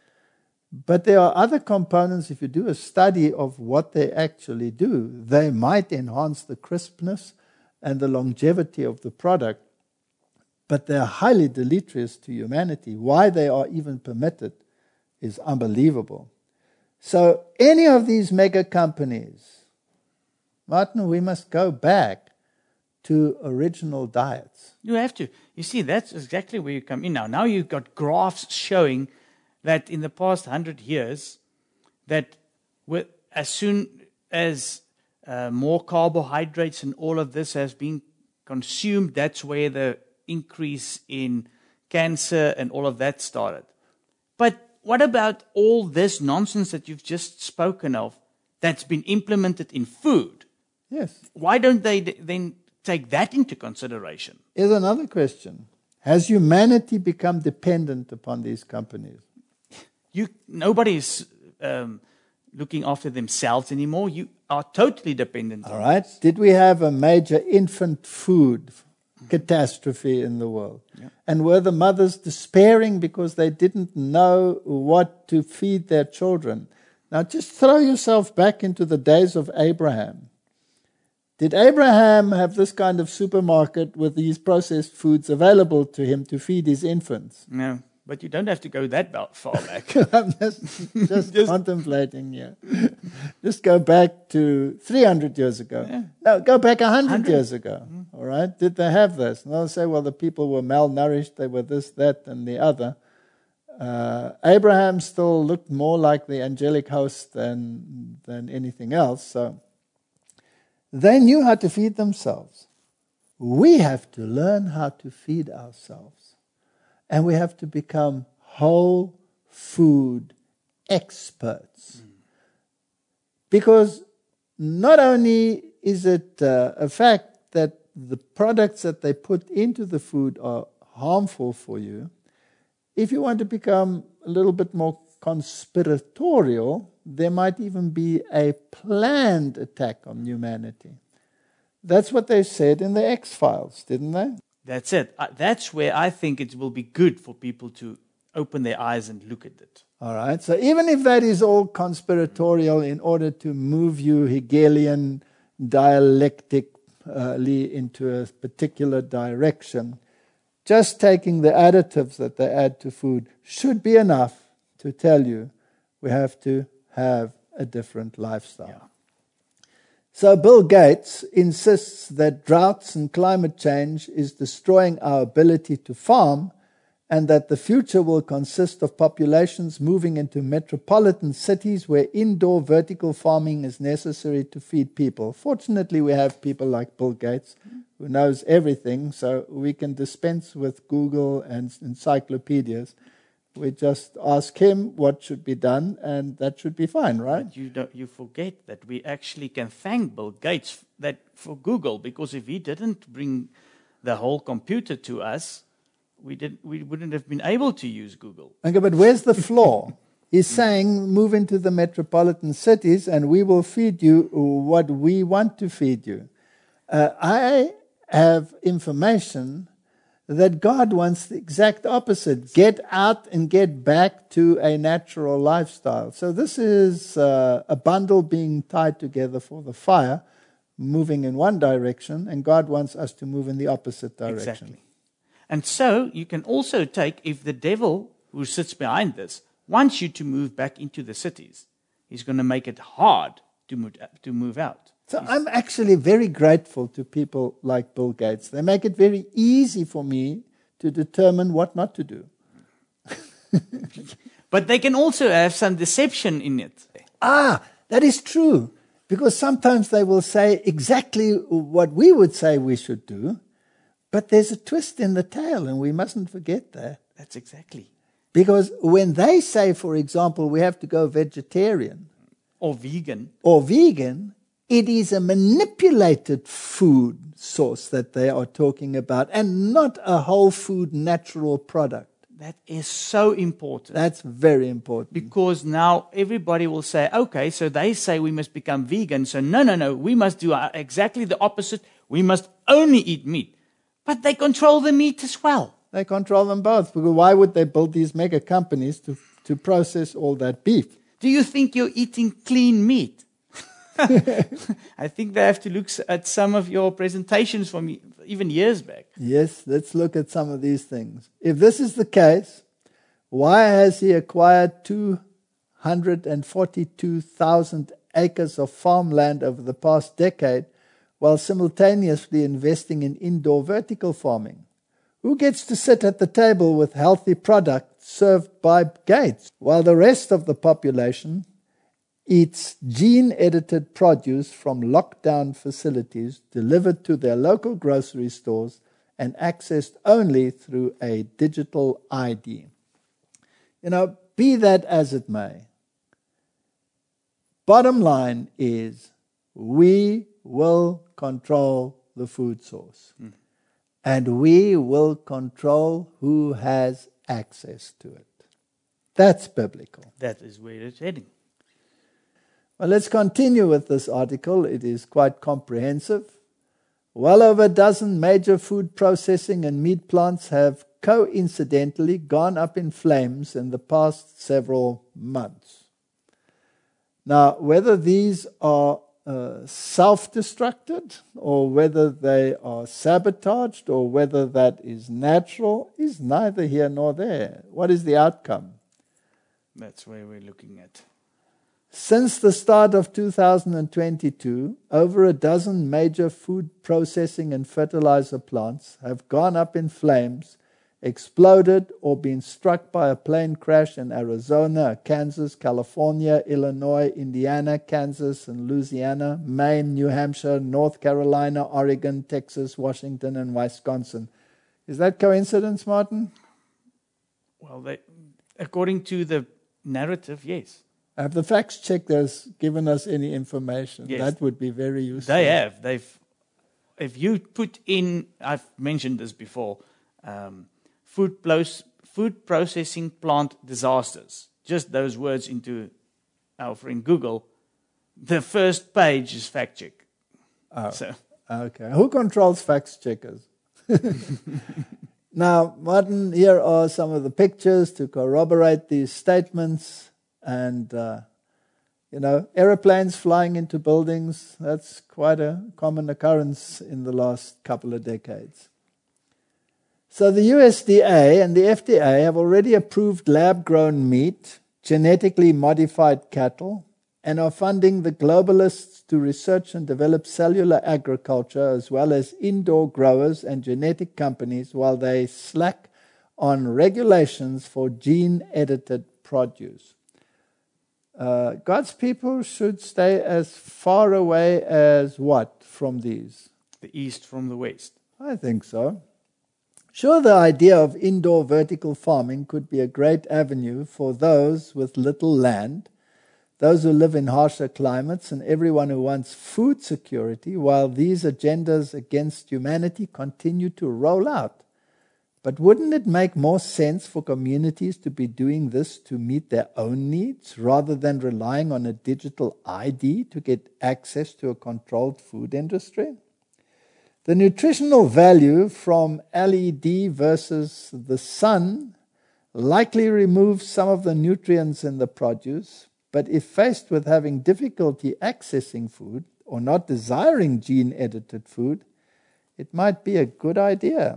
But there are other components, if you do a study of what they actually do, they might enhance the crispness and the longevity of the product, but they are highly deleterious to humanity. Why they are even permitted is unbelievable. So any of these mega companies, Martin, we must go back to original diets. You have to. You see, that's exactly where you come in now. Now you've got graphs showing that in the past hundred years, that with, as soon as uh, more carbohydrates and all of this has been consumed, that's where the increase in cancer and all of that started. But what about all this nonsense that you've just spoken of that's been implemented in food? Yes. Why don't they then take that into consideration? Here's another question. Has humanity become dependent upon these companies? You, nobody is um, looking after themselves anymore. You are totally dependent. All right. Did we have a major infant food catastrophe in the world? Yeah. And were the mothers despairing because they didn't know what to feed their children? Now just throw yourself back into the days of Abraham. Did Abraham have this kind of supermarket with these processed foods available to him to feed his infants? No. But you don't have to go that far back. I'm just, just, just contemplating here. Just go back to three hundred years ago. Yeah. No, go back one hundred years ago. Mm. All right? Did they have this? And they'll say, well, the people were malnourished. They were this, that, and the other. Uh, Abraham still looked more like the angelic host than, than anything else. So they knew how to feed themselves. We have to learn how to feed ourselves. And we have to become whole food experts. Mm. Because not only is it uh, a fact that the products that they put into the food are harmful for you, if you want to become a little bit more conspiratorial, there might even be a planned attack on humanity. That's what they said in the X-Files, didn't they? That's it. Uh, that's where I think it will be good for people to open their eyes and look at it. All right. So even if that is all conspiratorial in order to move you Hegelian dialectically into a particular direction, just taking the additives that they add to food should be enough to tell you we have to have a different lifestyle. Yeah. So Bill Gates insists that droughts and climate change is destroying our ability to farm, and that the future will consist of populations moving into metropolitan cities where indoor vertical farming is necessary to feed people. Fortunately, we have people like Bill Gates who knows everything, so we can dispense with Google and encyclopedias. We just ask him what should be done, and that should be fine, right? But you don't, you forget that we actually can thank Bill Gates that for Google, because if he didn't bring the whole computer to us, we did we wouldn't have been able to use Google. Okay, but where's the flaw? He's saying move into the metropolitan cities, and we will feed you what we want to feed you. Uh, I have information that God wants the exact opposite. Get out and get back to a natural lifestyle. So this is uh, a bundle being tied together for the fire, moving in one direction, and God wants us to move in the opposite direction. Exactly. And so you can also take, if the devil who sits behind this wants you to move back into the cities, he's going to make it hard to move, to move out. So I'm actually very grateful to people like Bill Gates. They make it very easy for me to determine what not to do. But they can also have some deception in it. Ah, that is true. Because sometimes they will say exactly what we would say we should do, but there's a twist in the tail, and we mustn't forget that. That's exactly. Because when they say, for example, we have to go vegetarian or vegan, or vegan, it is a manipulated food source that they are talking about, and not a whole food natural product. That is so important. That's very important. Because now everybody will say, okay, so they say we must become vegan. So no, no, no, we must do exactly the opposite. We must only eat meat. But they control the meat as well. They control them both. Because why would they build these mega companies to, to process all that beef? Do you think you're eating clean meat? I think they have to look at some of your presentations from even years back. Yes, let's look at some of these things. If this is the case, why has he acquired two hundred forty-two thousand acres of farmland over the past decade while simultaneously investing in indoor vertical farming? Who gets to sit at the table with healthy products served by Gates while the rest of the population eats gene-edited produce from lockdown facilities delivered to their local grocery stores and accessed only through a digital I D? You know, be that as it may, bottom line is we will control the food source. Mm. And we will control who has access to it. That's biblical. That is where it's heading. Well, let's continue with this article. It is quite comprehensive. Well over a dozen major food processing and meat plants have coincidentally gone up in flames in the past several months. Now, whether these are uh, self-destructed or whether they are sabotaged or whether that is natural is neither here nor there. What is the outcome? That's where we're looking at. Since the start of two thousand twenty-two, over a dozen major food processing and fertilizer plants have gone up in flames, exploded, or been struck by a plane crash in Arizona, Kansas, California, Illinois, Indiana, Kansas, and Louisiana, Maine, New Hampshire, North Carolina, Oregon, Texas, Washington, and Wisconsin. Is that coincidence, Martin? Well, they, according to the narrative, yes. Have the facts checkers given us any information? Yes. That would be very useful. They have. They've. If you put in, I've mentioned this before, um, food, plos, food processing plant disasters. Just those words into our friend Google. The first page is fact check. Oh, so. Okay. Who controls facts checkers? Now, Martin, here are some of the pictures to corroborate these statements. And, uh, you know, aeroplanes flying into buildings, that's quite a common occurrence in the last couple of decades. So the U S D A and the F D A have already approved lab-grown meat, genetically modified cattle, and are funding the globalists to research and develop cellular agriculture as well as indoor growers and genetic companies while they slack on regulations for gene-edited produce. Uh, God's people should stay as far away as what from these? The east from the west. I think so. Sure, the idea of indoor vertical farming could be a great avenue for those with little land, those who live in harsher climates, and everyone who wants food security, while these agendas against humanity continue to roll out. But wouldn't it make more sense for communities to be doing this to meet their own needs rather than relying on a digital I D to get access to a controlled food industry? The nutritional value from L E D versus the sun likely removes some of the nutrients in the produce, but if faced with having difficulty accessing food or not desiring gene-edited food, it might be a good idea.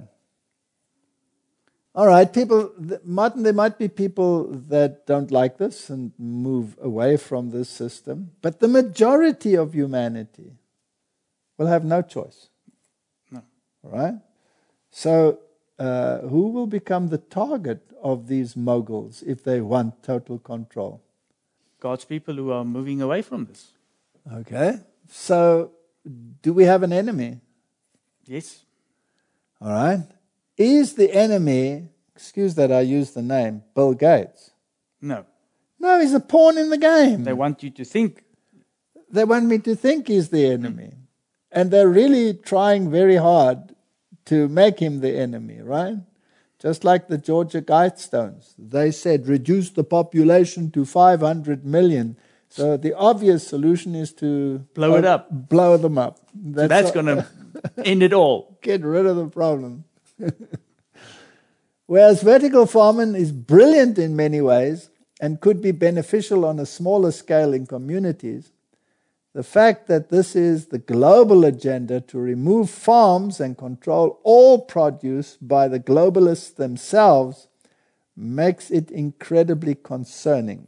All right, people, Martin, there might be people that don't like this and move away from this system, but the majority of humanity will have no choice. No. All right? So uh, who will become the target of these moguls if they want total control? God's people who are moving away from this. Okay. So, do we have an enemy? Yes. All right. Is the enemy, excuse that I use the name, Bill Gates? No. No, he's a pawn in the game. They want you to think. They want me to think he's the enemy. Mm. And they're really trying very hard to make him the enemy, right? Just like the Georgia Guidestones. They said reduce the population to five hundred million. So the obvious solution is to blow it up. Blow them up. That's, so that's going to end it all. Get rid of the problem. Whereas vertical farming is brilliant in many ways and could be beneficial on a smaller scale in communities, the fact that this is the global agenda to remove farms and control all produce by the globalists themselves makes it incredibly concerning.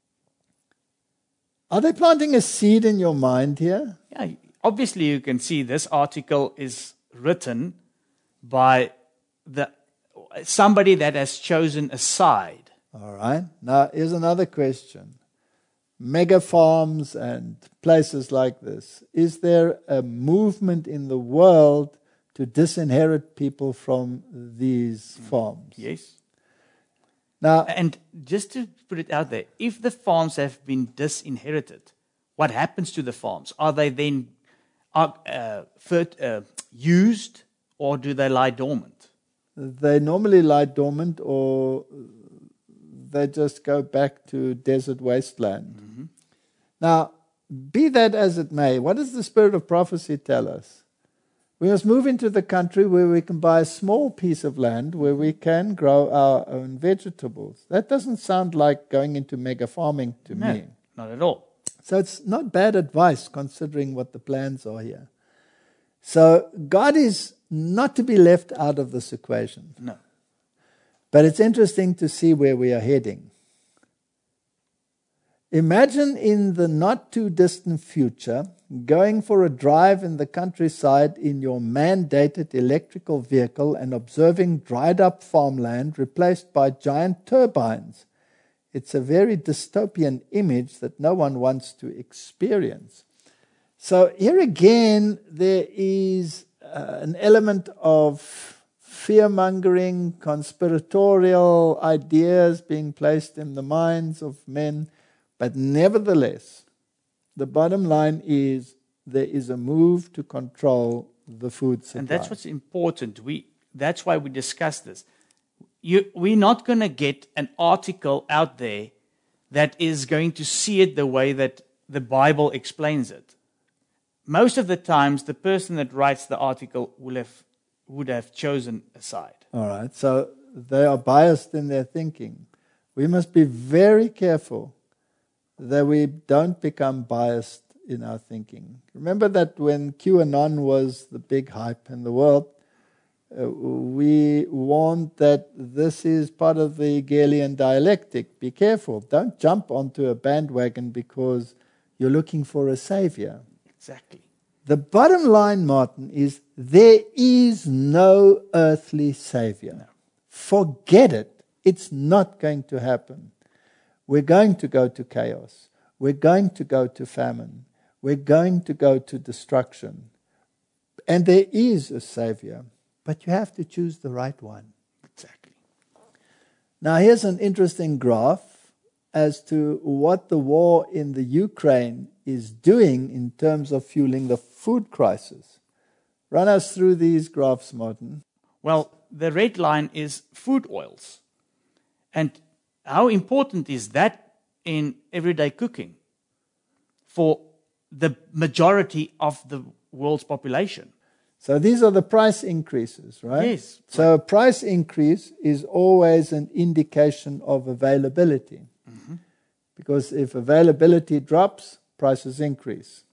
Are they planting a seed in your mind here? Yeah, obviously you can see this article is written by the somebody that has chosen a side. All right. Now, here's another question. Mega farms and places like this, is there a movement in the world to disinherit people from these farms? Yes. Now, and just to put it out there, if the farms have been disinherited, what happens to the farms? Are they then are, uh, fert, uh, used, or do they lie dormant? They normally lie dormant, or they just go back to desert wasteland. Mm-hmm. Now, be that as it may, what does the spirit of prophecy tell us? We must move into the country where we can buy a small piece of land where we can grow our own vegetables. That doesn't sound like going into mega farming to no, me. Not at all. So it's not bad advice considering what the plans are here. So God is not to be left out of this equation. No. But it's interesting to see where we are heading. Imagine in the not too distant future going for a drive in the countryside in your mandated electrical vehicle and observing dried up farmland replaced by giant turbines. It's a very dystopian image that no one wants to experience. So here again, there is uh, an element of fear-mongering, conspiratorial ideas being placed in the minds of men. But nevertheless, the bottom line is there is a move to control the food supply. And that's what's important. We That's why we discuss this. You, we're not going to get an article out there that is going to see it the way that the Bible explains it. Most of the times, the person that writes the article will have, would have chosen a side. All right, so they are biased in their thinking. We must be very careful that we don't become biased in our thinking. Remember that when QAnon was the big hype in the world, uh, we warned that this is part of the Hegelian dialectic. Be careful. Don't jump onto a bandwagon because you're looking for a savior. Exactly. The bottom line, Martin, is there is no earthly savior. No. Forget it. It's not going to happen. We're going to go to chaos. We're going to go to famine. We're going to go to destruction. And there is a savior, but you have to choose the right one. Exactly. Now here's an interesting graph as to what the war in the Ukraine is doing in terms of fueling the food crisis. Run us through these graphs, Martin. Well, the red line is food oils. And how important is that in everyday cooking for the majority of the world's population? So these are the price increases, right? Yes. So a price increase is always an indication of availability. Mm-hmm. Because if availability drops, prices increase.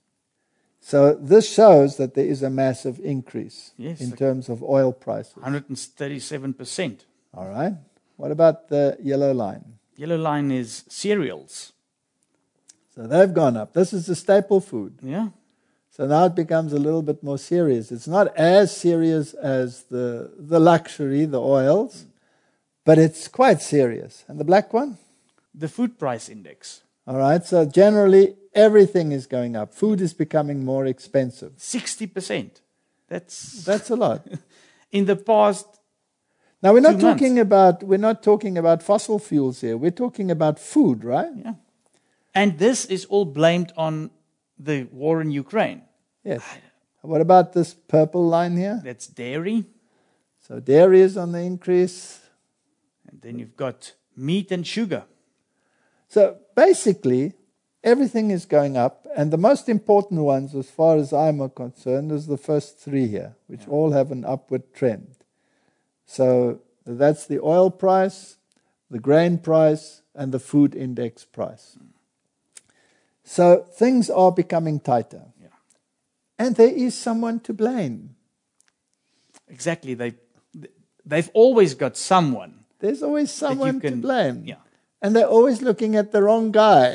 So this shows that there is a massive increase yes, in terms of oil prices. one hundred thirty-seven percent. All right. What about the yellow line? Yellow line is cereals. So they've gone up. This is a staple food. Yeah. So now it becomes a little bit more serious. It's not as serious as the the luxury, the oils, but it's quite serious. And the black one? The food price index. All right, so generally everything is going up. Food is becoming more expensive. sixty percent. That's That's a lot. in the past. Now we're not two talking months. about we're not talking about fossil fuels here. We're talking about food, right? Yeah. And this is all blamed on the war in Ukraine. Yes. What about this purple line here? That's dairy. So dairy is on the increase. And then you've got meat and sugar. So basically, everything is going up, and the most important ones, as far as I'm concerned, is the first three here, which yeah. all have an upward trend. So that's the oil price, the grain price, and the food index price. Mm. So things are becoming tighter. Yeah. And there is someone to blame. Exactly. They, they've always got someone. There's always someone can, to blame. Yeah. And they're always looking at the wrong guy.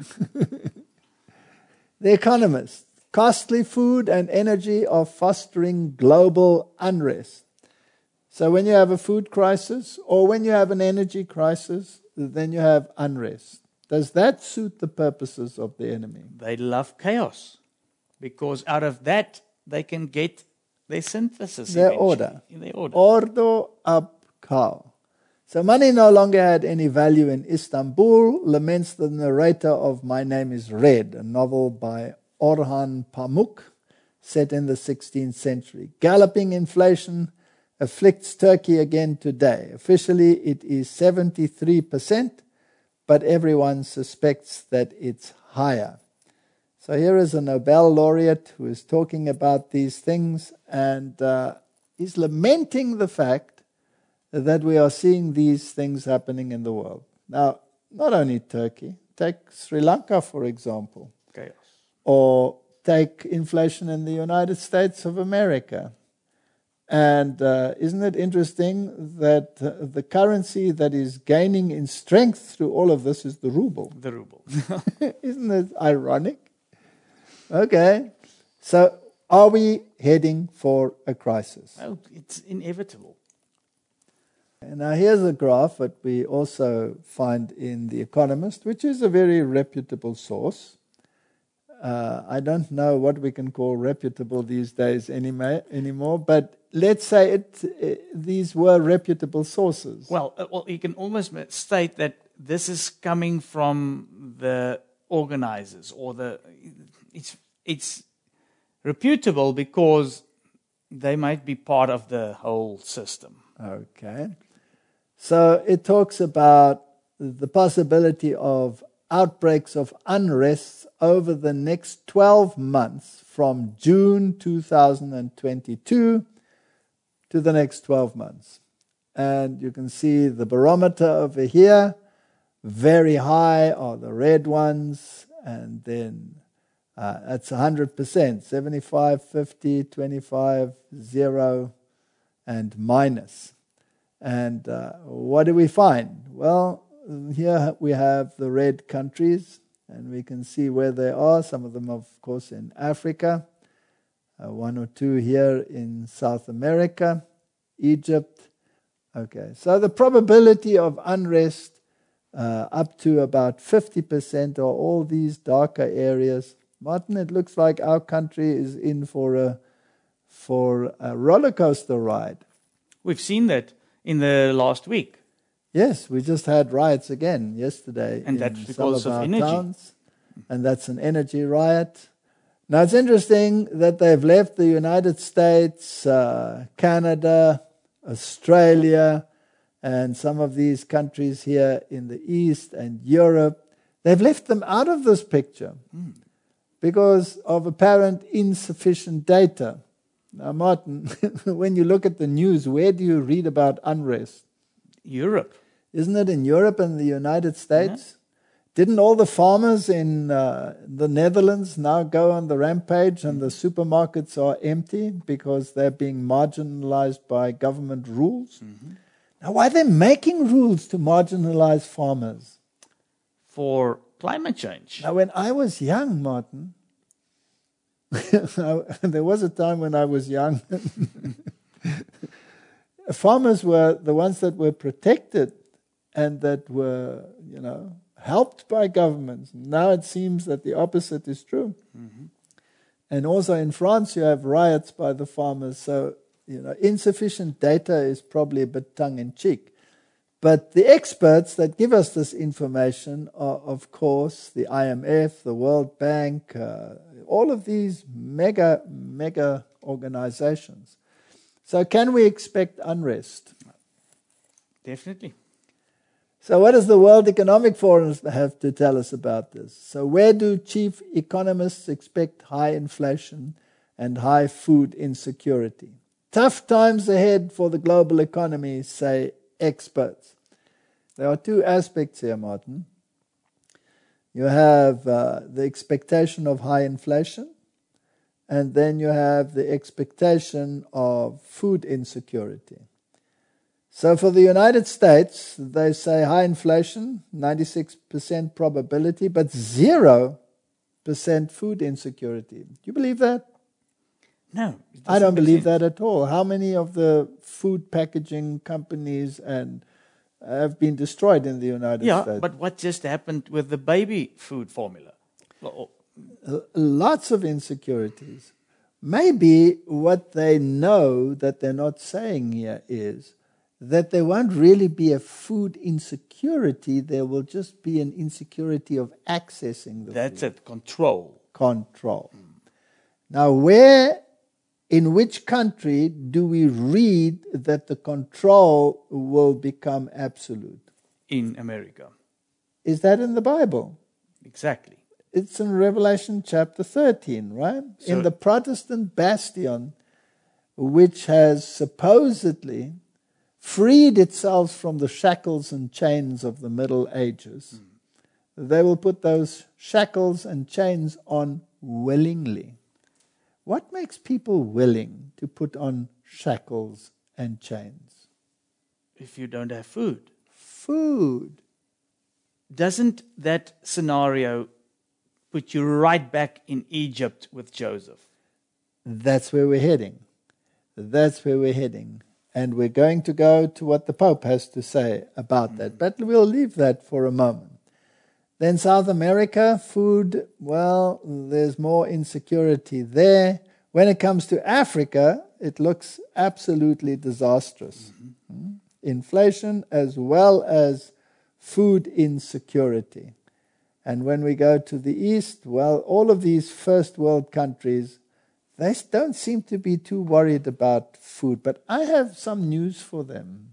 The Economist. Costly food and energy are fostering global unrest. So when you have a food crisis or when you have an energy crisis, then you have unrest. Does that suit the purposes of the enemy? They love chaos. Because out of that, they can get their synthesis. Their order. In their order. Ordo ab cao. So money no longer had any value in Istanbul, laments the narrator of My Name is Red, a novel by Orhan Pamuk, set in the sixteenth century. Galloping inflation afflicts Turkey again today. Officially, it is seventy-three percent, but everyone suspects that it's higher. So here is a Nobel laureate who is talking about these things, and uh, he's lamenting the fact that we are seeing these things happening in the world. Now, not only Turkey, take Sri Lanka, for example. Chaos. Or take inflation in the United States of America. And uh, isn't it interesting that uh, the currency that is gaining in strength through all of this is the ruble? The ruble. Isn't it ironic? Okay. So are we heading for a crisis? Oh, it's inevitable. And now here's a graph that we also find in The Economist, which is a very reputable source. Uh, I don't know what we can call reputable these days anymore, anymore but let's say it, it, these were reputable sources. Well, uh, well, you can almost state that this is coming from the organizers, or the it's it's reputable because they might be part of the whole system. Okay. So it talks about the possibility of outbreaks of unrest over the next twelve months from June two thousand twenty-two to the next twelve months. And you can see the barometer over here. Very high are the red ones, and then uh, that's one hundred percent, seventy-five, fifty, twenty-five, zero, and minus. And uh, what do we find? Well, here we have the red countries, and we can see where they are. Some of them, of course, in Africa, uh, one or two here in South America, Egypt. Okay, so the probability of unrest uh, up to about fifty percent are all these darker areas. Martin, it looks like our country is in for a for a roller coaster ride. We've seen that in the last week. Yes, we just had riots again yesterday. And in that's some because of, of our energy. Towns, and that's an energy riot. Now, it's interesting that they've left the United States, uh, Canada, Australia, and some of these countries here in the East and Europe. They've left them out of this picture mm. because of apparent insufficient data. Now, Martin, when you look at the news, where do you read about unrest? Europe. Isn't it in Europe and the United States? Yeah. Didn't all the farmers in uh, the Netherlands now go on the rampage and the supermarkets are empty because they're being marginalized by government rules? Mm-hmm. Now, why are they making rules to marginalize farmers? For climate change. Now, when I was young, Martin, there was a time when I was young. Farmers were the ones that were protected and that were, you know, helped by governments. Now it seems that the opposite is true. Mm-hmm. And also in France, you have riots by the farmers. So, you know, insufficient data is probably a bit tongue-in-cheek. But the experts that give us this information are, of course, the I M F, the World Bank, uh, all of these mega, mega organizations. So can we expect unrest? Definitely. So what does the World Economic Forum have to tell us about this? So where do chief economists expect high inflation and high food insecurity? Tough times ahead for the global economy, say experts. There are two aspects here, Martin. You have uh, the expectation of high inflation, and then you have the expectation of food insecurity. So for the United States, they say high inflation, ninety-six percent probability, but zero percent food insecurity. Do you believe that? No. I don't believe sense. that at all. How many of the food packaging companies and have been destroyed in the United yeah, States? Yeah, but what just happened with the baby food formula? Well, lots of insecurities. Maybe what they know that they're not saying here is that there won't really be a food insecurity, there will just be an insecurity of accessing the That's food. it, control. Control. Mm. Now, where, in which country do we read that the control will become absolute? In America. Is that in the Bible? Exactly. It's in Revelation chapter thirteen, right? So in the Protestant bastion, which has supposedly freed itself from the shackles and chains of the Middle Ages, mm. they will put those shackles and chains on willingly. What makes people willing to put on shackles and chains? If you don't have food. Food. Doesn't that scenario put you right back in Egypt with Joseph? That's where we're heading. That's where we're heading. And we're going to go to what the Pope has to say about mm-hmm. that. But we'll leave that for a moment. Then South America, food, well, there's more insecurity there. When it comes to Africa, it looks absolutely disastrous. Mm-hmm. Inflation as well as food insecurity. And when we go to the East, well, all of these first world countries, they don't seem to be too worried about food. But I have some news for them.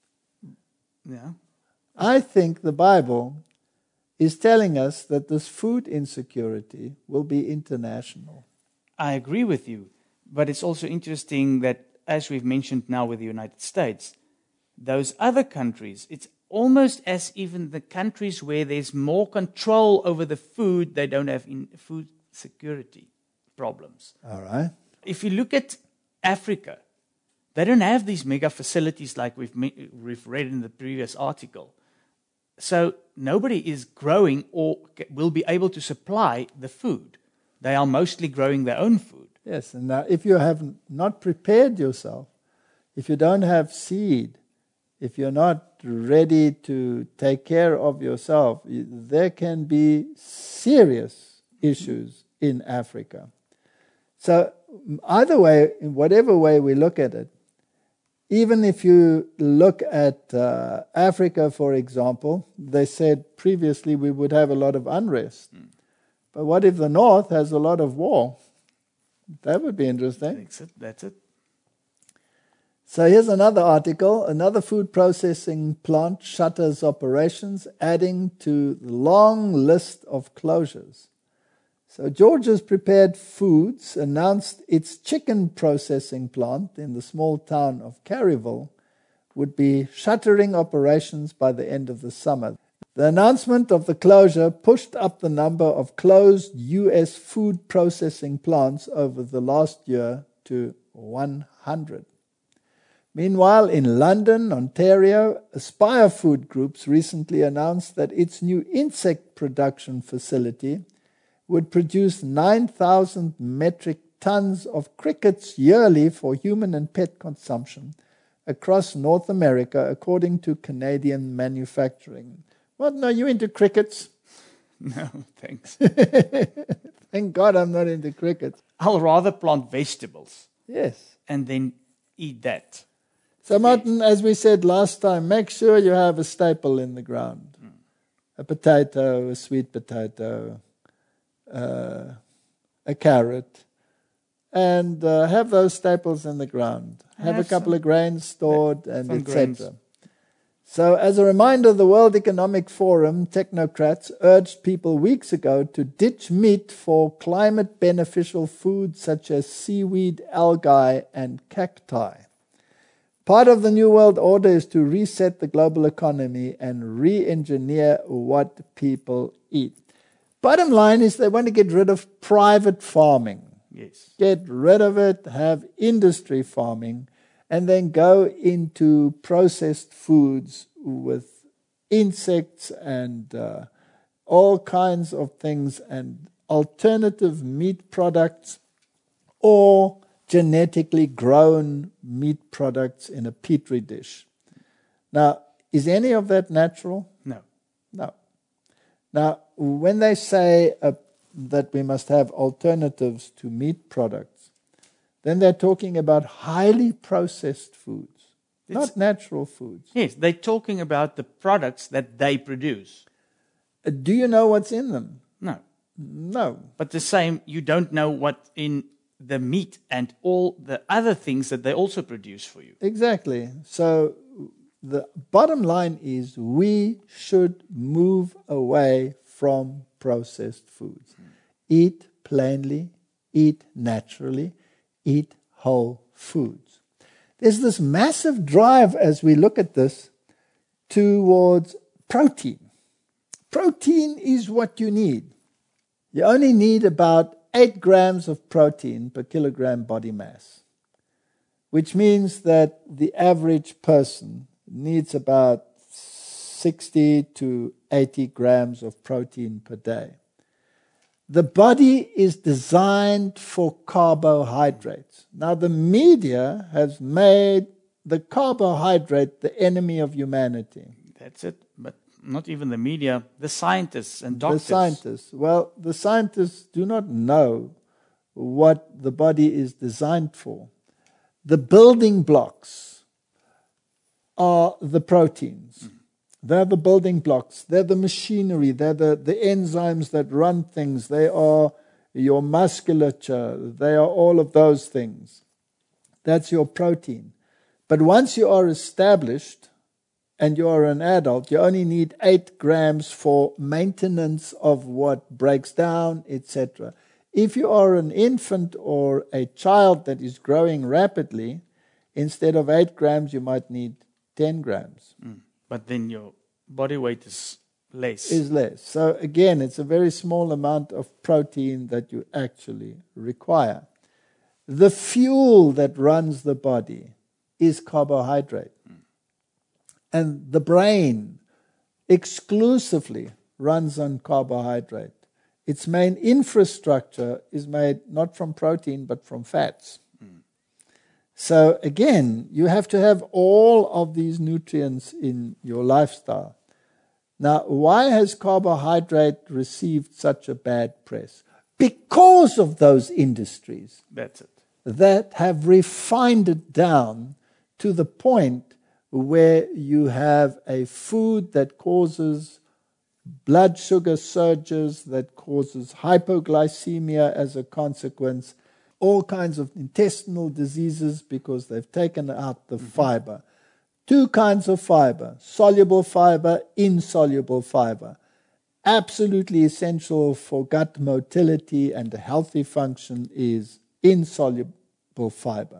Yeah. I think the Bible is telling us that this food insecurity will be international. I agree with you. But it's also interesting that, as we've mentioned now with the United States, those other countries, it's almost as even the countries where there's more control over the food, they don't have in food security problems. All right. If you look at Africa, they don't have these mega facilities like we've we've read in the previous article. So nobody is growing or will be able to supply the food. They are mostly growing their own food. Yes, and now if you have not prepared yourself, if you don't have seed, if you're not ready to take care of yourself, there can be serious issues in Africa. So either way, in whatever way we look at it, even if you look at uh, Africa, for example, they said previously we would have a lot of unrest. Mm. But what if the North has a lot of war? That would be interesting. That's it. That's it. So here's another article. Another food processing plant shutters operations, adding to the long list of closures. So George's Prepared Foods announced its chicken processing plant in the small town of Caryville would be shuttering operations by the end of the summer. The announcement of the closure pushed up the number of closed U S food processing plants over the last year to one hundred. Meanwhile, in London, Ontario, Aspire Food Groups recently announced that its new insect production facility would produce nine thousand metric tons of crickets yearly for human and pet consumption across North America, according to Canadian manufacturing. What, no, you into crickets? No, thanks. Thank God I'm not into crickets. I'll rather plant vegetables. Yes. And then eat that. So, Martin, as we said last time, make sure you have a staple in the ground. Mm. A potato, a sweet potato, uh, a carrot, and uh, have those staples in the ground. Have, have a couple some, of grains stored, and et cetera. So, as a reminder, the World Economic Forum technocrats urged people weeks ago to ditch meat for climate-beneficial foods such as seaweed, algae, and cacti. Part of the New World Order is to reset the global economy and re-engineer what people eat. Bottom line is they want to get rid of private farming. Yes. Get rid of it, have industry farming, and then go into processed foods with insects and uh, all kinds of things and alternative meat products or genetically grown meat products in a petri dish. Now, is any of that natural? No. No. Now, when they say uh, that we must have alternatives to meat products, then they're talking about highly processed foods, it's, not natural foods. Yes, they're talking about the products that they produce. Uh, do you know what's in them? No. No. But the same, you don't know what's in the meat and all the other things that they also produce for you. Exactly. So the bottom line is we should move away from processed foods. Mm. Eat plainly, eat naturally, eat whole foods. There's this massive drive as we look at this towards protein. Protein is what you need. You only need about eight grams of protein per kilogram body mass, which means that the average person needs about sixty to eighty grams of protein per day. The body is designed for carbohydrates. Now, the media has made the carbohydrate the enemy of humanity. That's it, but not even the media, the scientists and doctors. The scientists. Well, the scientists do not know what the body is designed for. The building blocks are the proteins. Mm. They're the building blocks. They're the machinery. They're the, the enzymes that run things. They are your musculature. They are all of those things. That's your protein. But once you are established and you are an adult, you only need eight grams for maintenance of what breaks down, et cetera. If you are an infant or a child that is growing rapidly, instead of eight grams, you might need ten grams. Mm. But then your body weight is less. Is less. So again, it's a very small amount of protein that you actually require. The fuel that runs the body is carbohydrate. Mm. And the brain exclusively runs on carbohydrate. Its main infrastructure is made not from protein but from fats. Mm. So again, you have to have all of these nutrients in your lifestyle. Now, why has carbohydrate received such a bad press? Because of those industries. That's it. That have refined it down to the point where you have a food that causes blood sugar surges, that causes hypoglycemia as a consequence, all kinds of intestinal diseases because they've taken out the mm-hmm. fiber. Two kinds of fiber, soluble fiber, insoluble fiber. Absolutely essential for gut motility and a healthy function is insoluble fiber.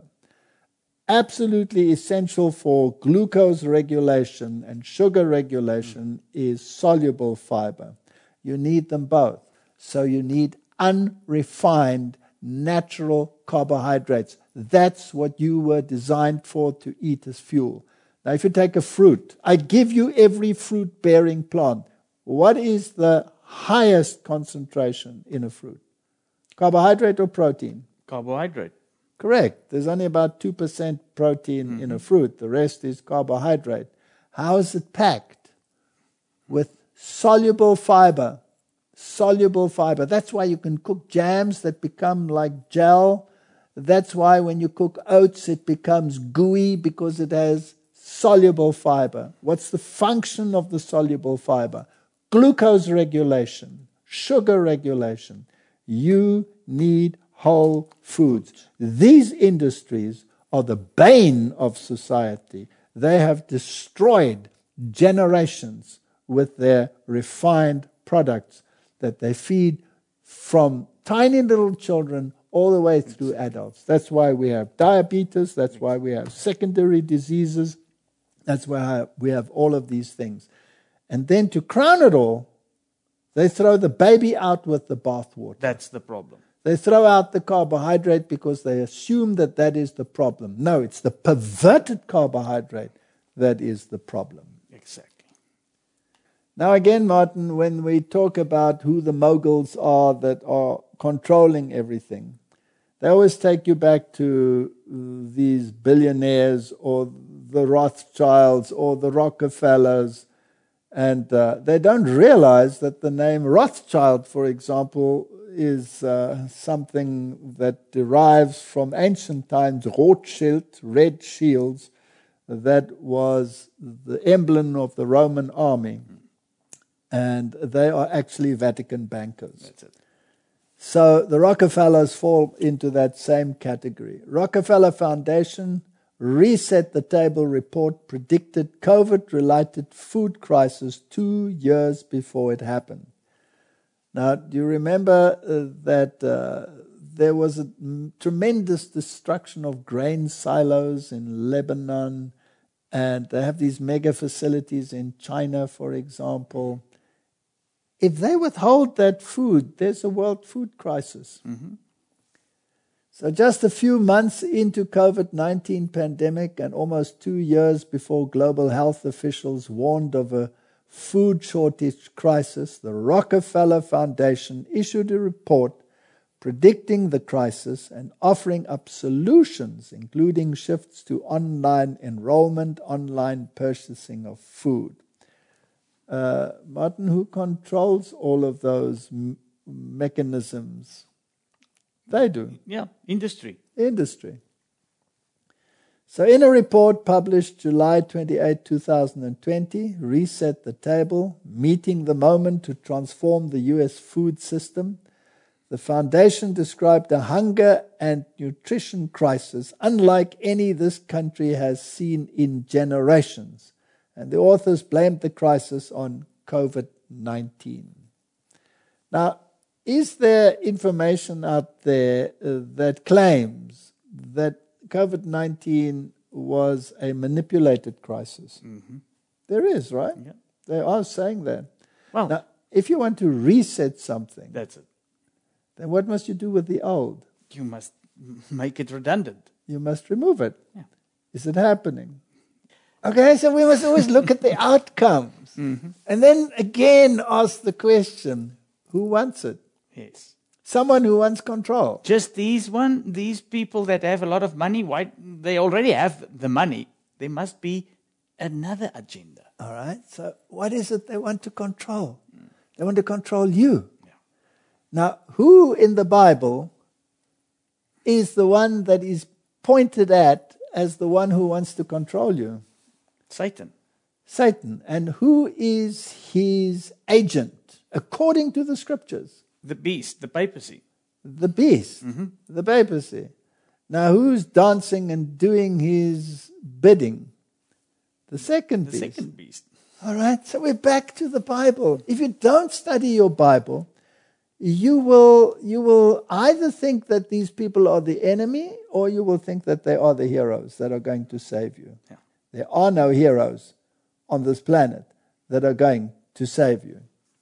Absolutely essential for glucose regulation and sugar regulation mm. is soluble fiber. You need them both. So you need unrefined, natural carbohydrates. That's what you were designed for, to eat as fuel. Now, if you take a fruit, I give you every fruit-bearing plant. What is the highest concentration in a fruit? Carbohydrate or protein? Carbohydrate. Correct. There's only about two percent protein mm-hmm. in a fruit. The rest is carbohydrate. How is it packed? With soluble fiber. Soluble fiber. That's why you can cook jams that become like gel. That's why when you cook oats, it becomes gooey because it has soluble fiber. What's the function of the soluble fiber? Glucose regulation, sugar regulation. You need whole foods. These industries are the bane of society. They have destroyed generations with their refined products that they feed from tiny little children all the way through adults. That's why we have diabetes. That's why we have secondary diseases. That's why we have all of these things. And then to crown it all, they throw the baby out with the bathwater. That's the problem. They throw out the carbohydrate because they assume that that is the problem. No, it's the perverted carbohydrate that is the problem. Exactly. Now again, Martin, when we talk about who the moguls are that are controlling everything, they always take you back to these billionaires or the Rothschilds or the Rockefellers, and uh, they don't realize that the name Rothschild, for example, is uh, something that derives from ancient times, Rothschild, red shields, that was the emblem of the Roman army. And they are actually Vatican bankers. That's it. So the Rockefellers fall into that same category. Rockefeller Foundation Reset the Table report predicted COVID-related food crisis two years before it happened. Now, do you remember uh, that uh, there was a tremendous destruction of grain silos in Lebanon, and they have these mega facilities in China, for example. If they withhold that food, there's a world food crisis. Mm-hmm. So just a few months into COVID nineteen pandemic and almost two years before global health officials warned of a food shortage crisis, the Rockefeller Foundation issued a report predicting the crisis and offering up solutions, including shifts to online enrollment, online purchasing of food. Uh, Martin, who controls all of those m- mechanisms? They do. Yeah, industry. Industry. So in a report published July twenty-eighth, twenty twenty, Reset the Table, Meeting the Moment to Transform the U S Food System, the foundation described a hunger and nutrition crisis unlike any this country has seen in generations. And the authors blamed the crisis on COVID nineteen. Now, is there information out there uh, that claims that COVID nineteen was a manipulated crisis? Mm-hmm. There is, right? Yeah. They are saying that. Well, now, if you want to reset something, that's it. Then what must you do with the old? You must make it redundant. You must remove it. Yeah. Is it happening? Okay, so we must always look at the outcomes. Mm-hmm. And then again ask the question, who wants it? Yes. Someone who wants control. Just these one, these people that have a lot of money, why they already have the money. There must be another agenda. All right. So what is it they want to control? Mm. They want to control you. Yeah. Now, who in the Bible is the one that is pointed at as the one who wants to control you? Satan. Satan. And who is his agent according to the scriptures? The beast, the papacy. The beast, mm-hmm. the papacy. Now, who's dancing and doing his bidding? The second the beast. The second beast. All right, so we're back to the Bible. If you don't study your Bible, you will you will either think that these people are the enemy, or you will think that they are the heroes that are going to save you. Yeah. There are no heroes on this planet that are going to save you.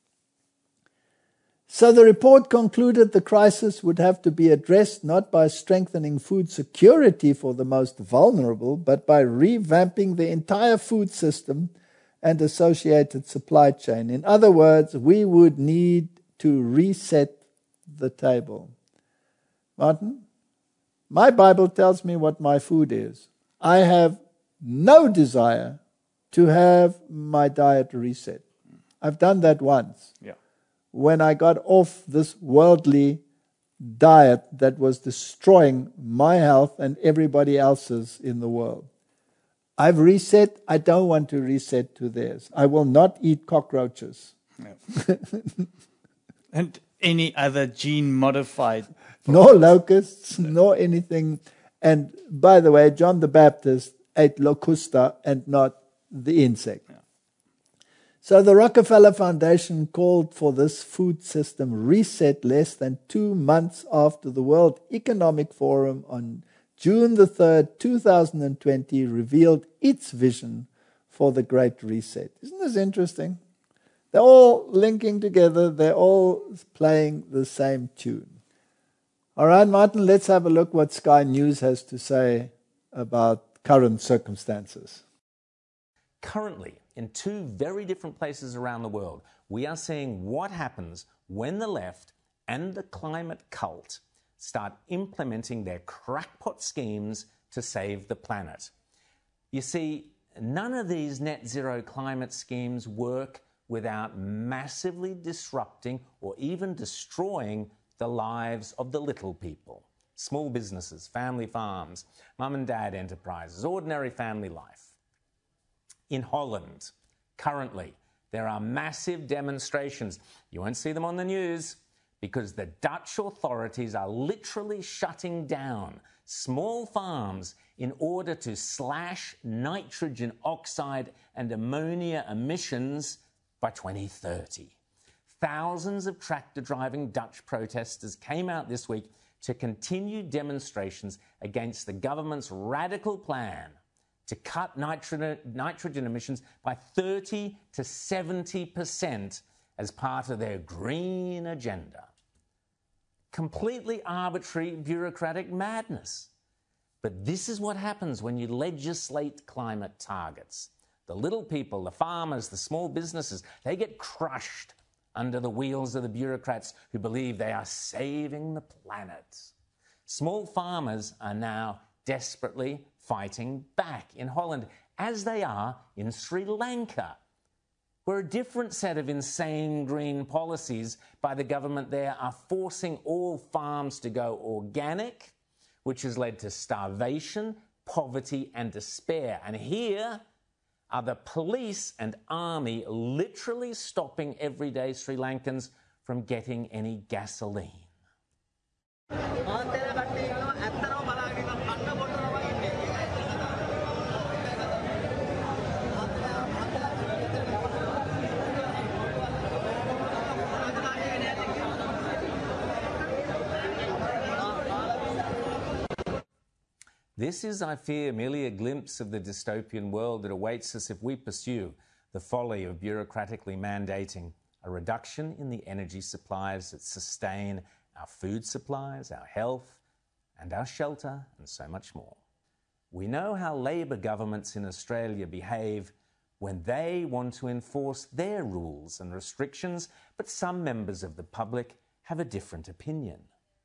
So the report concluded the crisis would have to be addressed not by strengthening food security for the most vulnerable, but by revamping the entire food system and associated supply chain. In other words, we would need to reset the table. Martin, My Bible tells me what my food is. I have no desire to have my diet reset. I've done that once. Yeah. When I got off this worldly diet that was destroying my health and everybody else's in the world. I've reset. I don't want to reset to theirs. I will not eat cockroaches. No. And any other gene-modified... No locusts, nor anything. And by the way, John the Baptist ate locusta and not the insect. Yeah. So the Rockefeller Foundation called for this food system reset less than two months after the World Economic Forum on June the third, two thousand twenty, revealed its vision for the Great Reset. Isn't this interesting? They're all linking together. They're all playing the same tune. All right, Martin, let's have a look what Sky News has to say about current circumstances. Currently, in two very different places around the world, we are seeing what happens when the left and the climate cult start implementing their crackpot schemes to save the planet. You see, none of these net zero climate schemes work without massively disrupting or even destroying the lives of the little people. Small businesses, family farms, mum and dad enterprises, ordinary family life. In Holland, currently, there are massive demonstrations. You won't see them on the news because the Dutch authorities are literally shutting down small farms in order to slash nitrogen oxide and ammonia emissions by twenty thirty. Thousands of tractor-driving Dutch protesters came out this week to continue demonstrations against the government's radical plan to cut nitrogen, nitrogen emissions by thirty to seventy percent as part of their green agenda. Completely arbitrary bureaucratic madness. But this is what happens when you legislate climate targets. The little people, the farmers, the small businesses, they get crushed under the wheels of the bureaucrats who believe they are saving the planet. Small farmers are now desperately fighting back in Holland, as they are in Sri Lanka, where a different set of insane green policies by the government there are forcing all farms to go organic, which has led to starvation, poverty and despair. And here are the police and army literally stopping everyday Sri Lankans from getting any gasoline. This is, I fear, merely a glimpse of the dystopian world that awaits us if we pursue the folly of bureaucratically mandating a reduction in the energy supplies that sustain our food supplies, our health, and our shelter, and so much more. We know how Labor governments in Australia behave when they want to enforce their rules and restrictions, but some members of the public have a different opinion.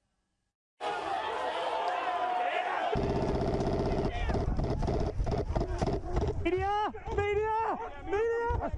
Media! Media! Media!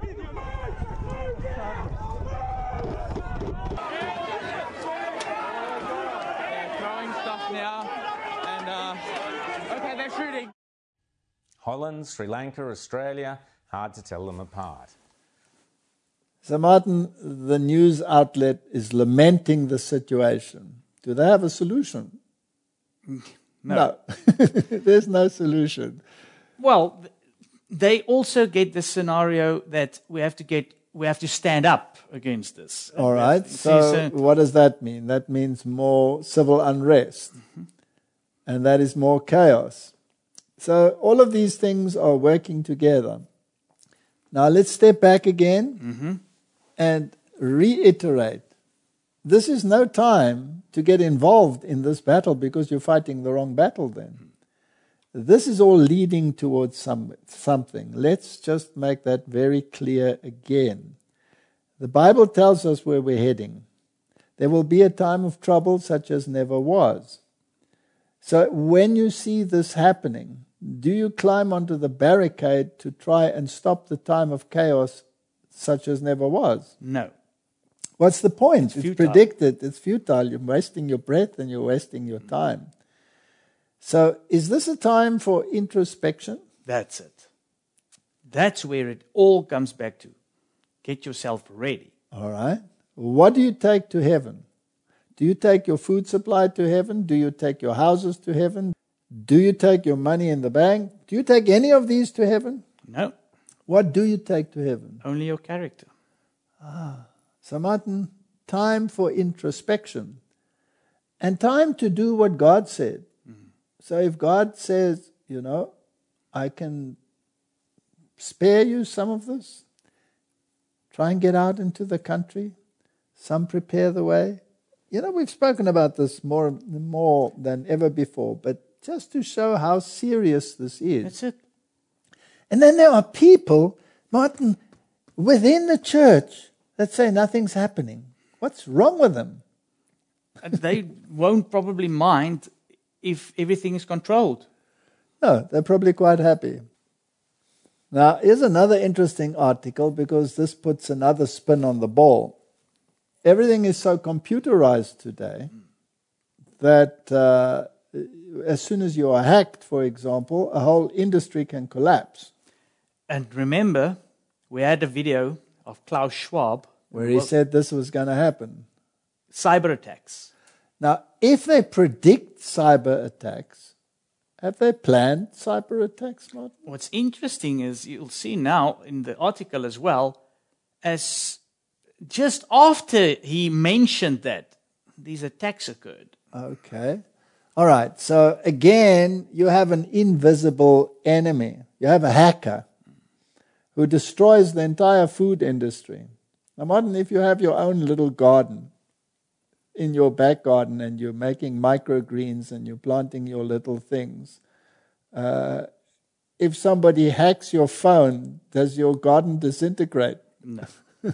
They're throwing stuff now, and uh, okay, they're shooting. Holland, Sri Lanka, Australia, hard to tell them apart. So, Martin, the news outlet is lamenting the situation. Do they have a solution? No. No. There's no solution. Well, they also get the scenario that we have to get, we have to stand up against this. All right. So, what does that mean? That means more civil unrest, mm-hmm. and that is more chaos. So, all of these things are working together. Now, let's step back again mm-hmm. and reiterate. This is no time to get involved in this battle because you're fighting the wrong battle then. This is all leading towards some, something. Let's just make that very clear again. The Bible tells us where we're heading. There will be a time of trouble such as never was. So when you see this happening, do you climb onto the barricade to try and stop the time of chaos such as never was? No. What's the point? It's It's predicted. It's futile. You're wasting your breath and you're wasting your time. So is this a time for introspection? That's it. That's where it all comes back to. Get yourself ready. All right. What do you take to heaven? Do you take your food supply to heaven? Do you take your houses to heaven? Do you take your money in the bank? Do you take any of these to heaven? No. What do you take to heaven? Only your character. Ah. So Martin, time for introspection. And time to do what God said. Mm-hmm. So if God says, you know, I can spare you some of this, try and get out into the country, some prepare the way. You know, we've spoken about this more, more than ever before, but just to show how serious this is. That's it. And then there are people, Martin, within the church that say nothing's happening. What's wrong with them? They won't probably mind if everything is controlled. No, they're probably quite happy. Now, here's another interesting article because this puts another spin on the ball. Everything is so computerized today that uh, as soon as you are hacked, for example, a whole industry can collapse. And remember, we had a video of Klaus Schwab where he said this was going to happen. Cyber attacks. Now, if they predict cyber attacks, have they planned cyber attacks, Martin? What's interesting is you'll see now in the article as well, as just after he mentioned that, these attacks occurred. Okay. All right. So again, you have an invisible enemy. You have a hacker who destroys the entire food industry. Now, Martin, if you have your own little garden in your back garden and you're making microgreens and you're planting your little things, uh, if somebody hacks your phone, does your garden disintegrate? No.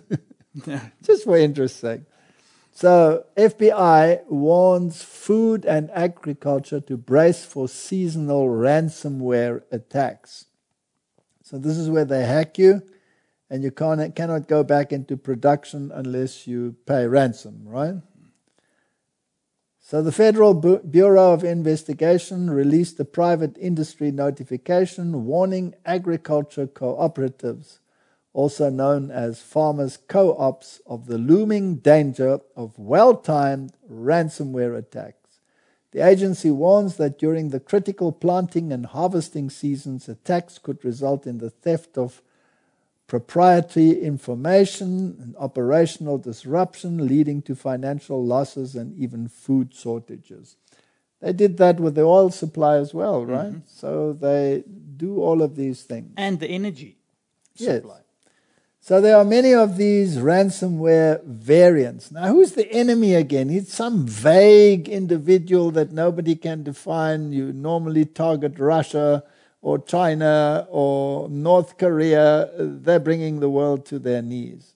Just for interest's sake. So, F B I warns food and agriculture to brace for seasonal ransomware attacks. So this is where they hack you, and you can't, cannot go back into production unless you pay ransom, right? So the Federal Bu- Bureau of Investigation released a private industry notification warning agriculture cooperatives, also known as farmers' co-ops, of the looming danger of well-timed ransomware attacks. The agency warns that during the critical planting and harvesting seasons, attacks could result in the theft of proprietary information and operational disruption, leading to financial losses and even food shortages. They did that with the oil supply as well, right? Mm-hmm. So they do all of these things. And the energy supply. Yes. So there are many of these ransomware variants. Now, who's the enemy again? It's some vague individual that nobody can define. You normally target Russia or China or North Korea. They're bringing the world to their knees.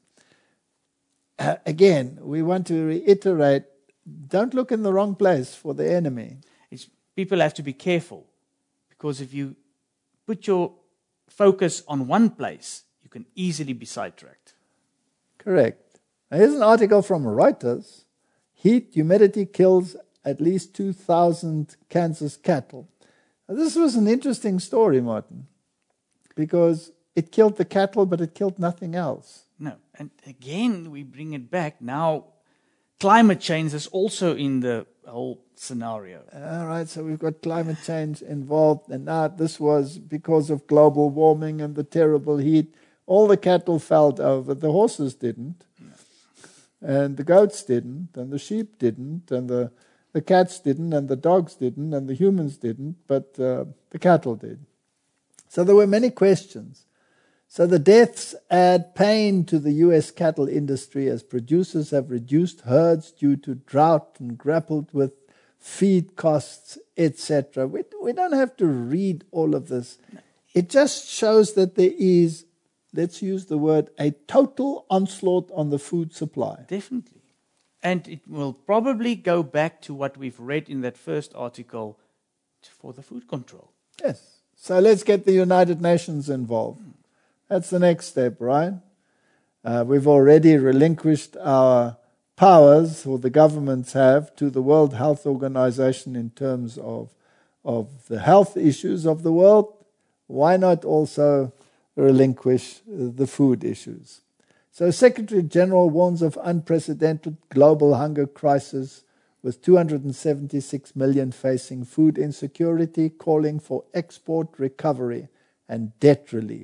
Uh, again, we want to reiterate, don't look in the wrong place for the enemy. It's, people have to be careful, because if you put your focus on one place, you can easily be sidetracked. Correct. Now, here's an article from Reuters. Heat, humidity kills at least two thousand Kansas cattle. Now, this was an interesting story, Martin, because it killed the cattle, but it killed nothing else. No. And again, we bring it back. Now, climate change is also in the whole scenario. All right, so we've got climate change involved, and now this was because of global warming and the terrible heat. All the cattle fell over. The horses didn't, no. And the goats didn't, and the sheep didn't, and the, the cats didn't, and the dogs didn't, and the humans didn't, but uh, the cattle did. So there were many questions. So the deaths add pain to the U S cattle industry as producers have reduced herds due to drought and grappled with feed costs, et cetera. We, we don't have to read all of this. It just shows that there is, let's use the word, a total onslaught on the food supply. Definitely. And it will probably go back to what we've read in that first article for the food control. Yes. So let's get the United Nations involved. That's the next step, right? Uh, we've already relinquished our powers, or the governments have, to the World Health Organization in terms of, of the health issues of the world. Why not also relinquish the food issues? So Secretary General warns of unprecedented global hunger crisis with two hundred seventy-six million facing food insecurity, calling for export recovery and debt relief.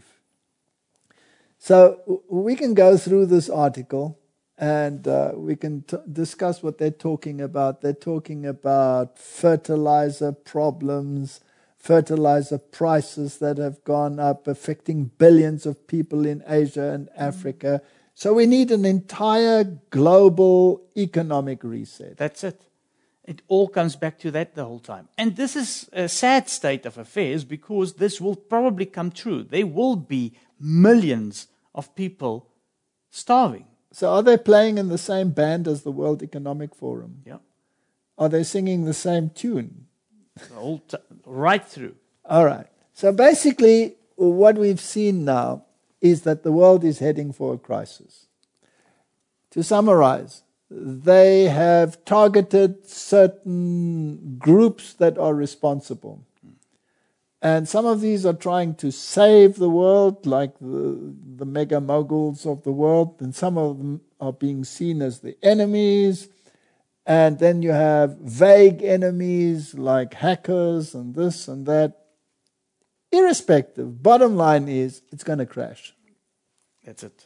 So we can go through this article and uh, we can t- discuss what they're talking about. They're talking about fertilizer problems, fertilizer prices that have gone up, affecting billions of people in Asia and Africa. So we need an entire global economic reset. That's it. It all comes back to that the whole time. And this is a sad state of affairs because this will probably come true. There will be millions of people starving. So are they playing in the same band as the World Economic Forum? Yeah. Are they singing the same tune? The whole t- right through. All right. So basically, what we've seen now is that the world is heading for a crisis. To summarize, they have targeted certain groups that are responsible. And some of these are trying to save the world, like the, the mega moguls of the world, and some of them are being seen as the enemies. And then you have vague enemies like hackers and this and that. Irrespective, bottom line is it's going to crash. That's it.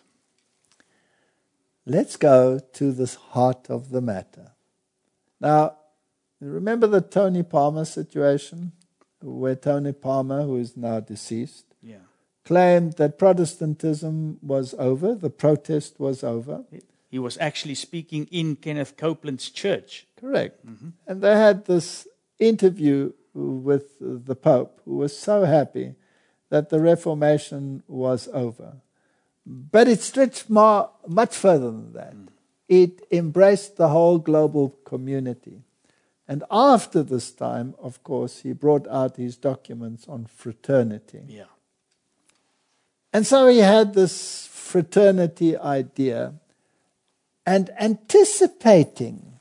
Let's go to the heart of the matter. Now, remember the Tony Palmer situation, where Tony Palmer, who is now deceased, yeah. claimed that Protestantism was over, the protest was over. He was actually speaking in Kenneth Copeland's church. Correct. Mm-hmm. And they had this interview with the Pope, who was so happy that the Reformation was over. But it stretched more, much further than that. Mm. It embraced the whole global community. And after this time, of course, he brought out his documents on fraternity. Yeah. And so he had this fraternity idea, and anticipating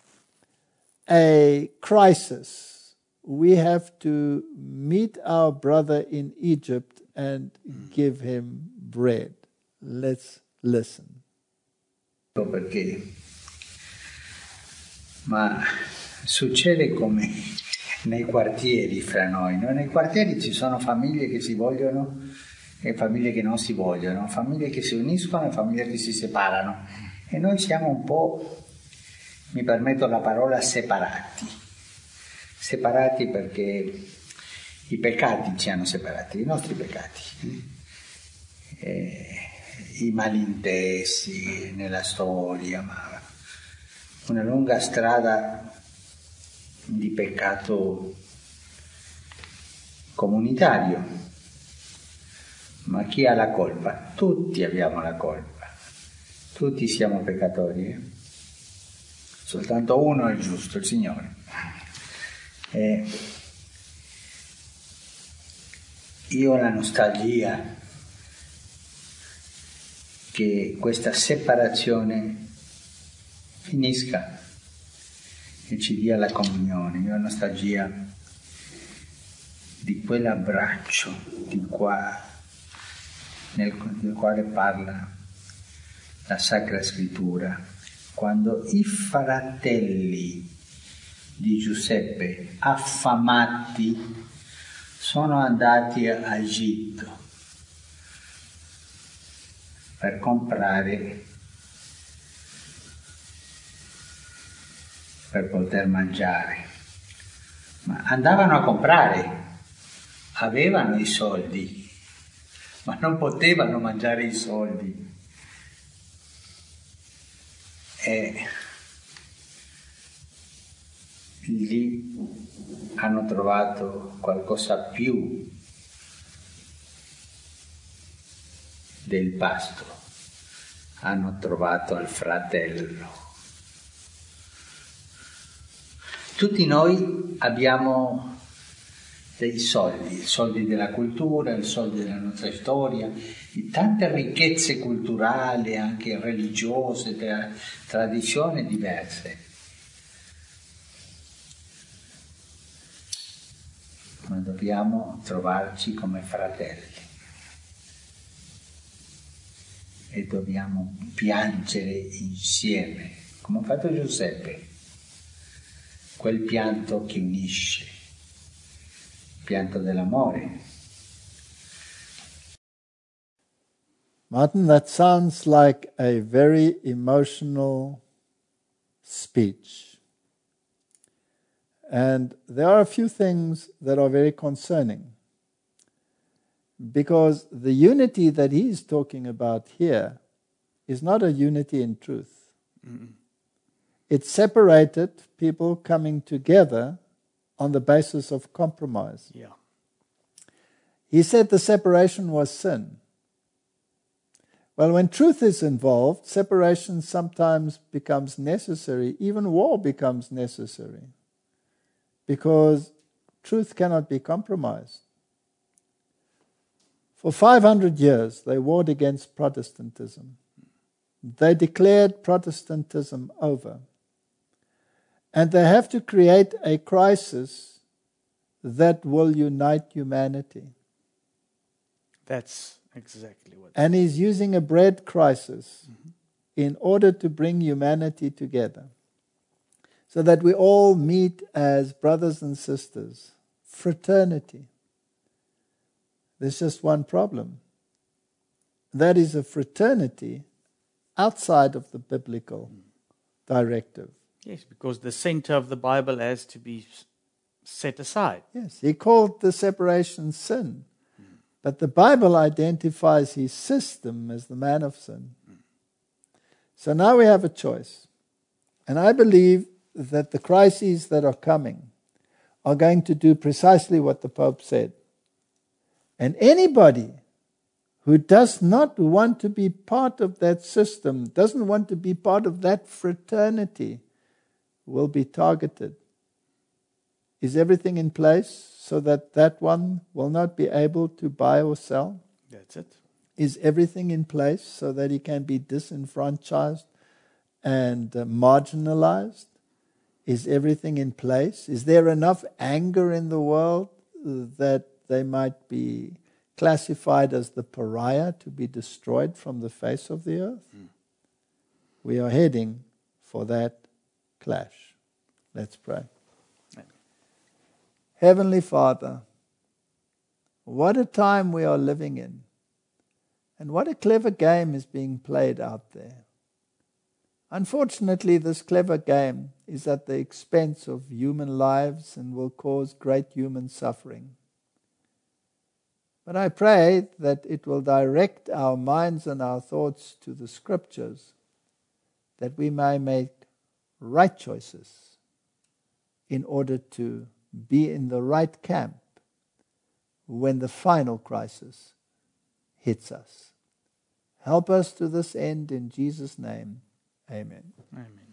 a crisis, we have to meet our brother in Egypt and mm. give him bread. Let's listen. Perché? Ma succede come nei quartieri fra noi, no? Nei quartieri ci sono famiglie che si vogliono e famiglie che non si vogliono, famiglie che si uniscono e famiglie che si separano. E noi siamo un po', mi permetto la parola, separati. Separati perché i peccati ci hanno separati, i nostri peccati. E, i malintesi nella storia, ma una lunga strada di peccato comunitario. Ma chi ha la colpa? Tutti abbiamo la colpa, tutti siamo peccatori, eh? Soltanto uno è il giusto, il Signore. E io ho la nostalgia che questa separazione finisca e ci dia la comunione. Io ho nostalgia di quell'abbraccio di qua, nel, del quale parla la Sacra Scrittura, quando i fratelli di Giuseppe, affamati, sono andati a Egitto per comprare, per poter mangiare. Ma andavano a comprare, avevano i soldi, ma non potevano mangiare i soldi. E lì hanno trovato qualcosa più del pasto, hanno trovato il fratello. Tutti noi abbiamo dei soldi, i soldi della cultura, i soldi della nostra storia, di tante ricchezze culturali, anche religiose, tra, tradizioni diverse. Ma dobbiamo trovarci come fratelli e dobbiamo piangere insieme, come ha fatto Giuseppe, quel pianto che unisce, il pianto dell'amore. Martin, that sounds like a very emotional speech. And there are a few things that are very concerning. Because the unity that he's talking about here is not a unity in truth. Mm-mm. It's separated people coming together on the basis of compromise. Yeah. He said the separation was sin. Well, when truth is involved, separation sometimes becomes necessary. Even war becomes necessary. Because truth cannot be compromised. For five hundred years, they warred against Protestantism. They declared Protestantism over. And they have to create a crisis that will unite humanity. That's exactly what... And he's using a bread crisis mm-hmm. in order to bring humanity together. So that we all meet as brothers and sisters. Fraternity. There's just one problem. That is a fraternity outside of the biblical directive. Yes, because the center of the Bible has to be set aside. Yes, he called the separation sin. Mm. But the Bible identifies his system as the man of sin. Mm. So now we have a choice. And I believe that the crises that are coming are going to do precisely what the Pope said. And anybody who does not want to be part of that system, doesn't want to be part of that fraternity, will be targeted. Is everything in place so that that one will not be able to buy or sell? That's it. Is everything in place so that he can be disenfranchised and uh, marginalized? Is everything in place? Is there enough anger in the world that they might be classified as the pariah to be destroyed from the face of the earth? Mm. We are heading for that clash. Let's pray. Amen. Heavenly Father, what a time we are living in, and what a clever game is being played out there. Unfortunately, this clever game is at the expense of human lives and will cause great human suffering. But I pray that it will direct our minds and our thoughts to the Scriptures, that we may make right choices in order to be in the right camp when the final crisis hits us. Help us to this end in Jesus' name. Amen. Amen.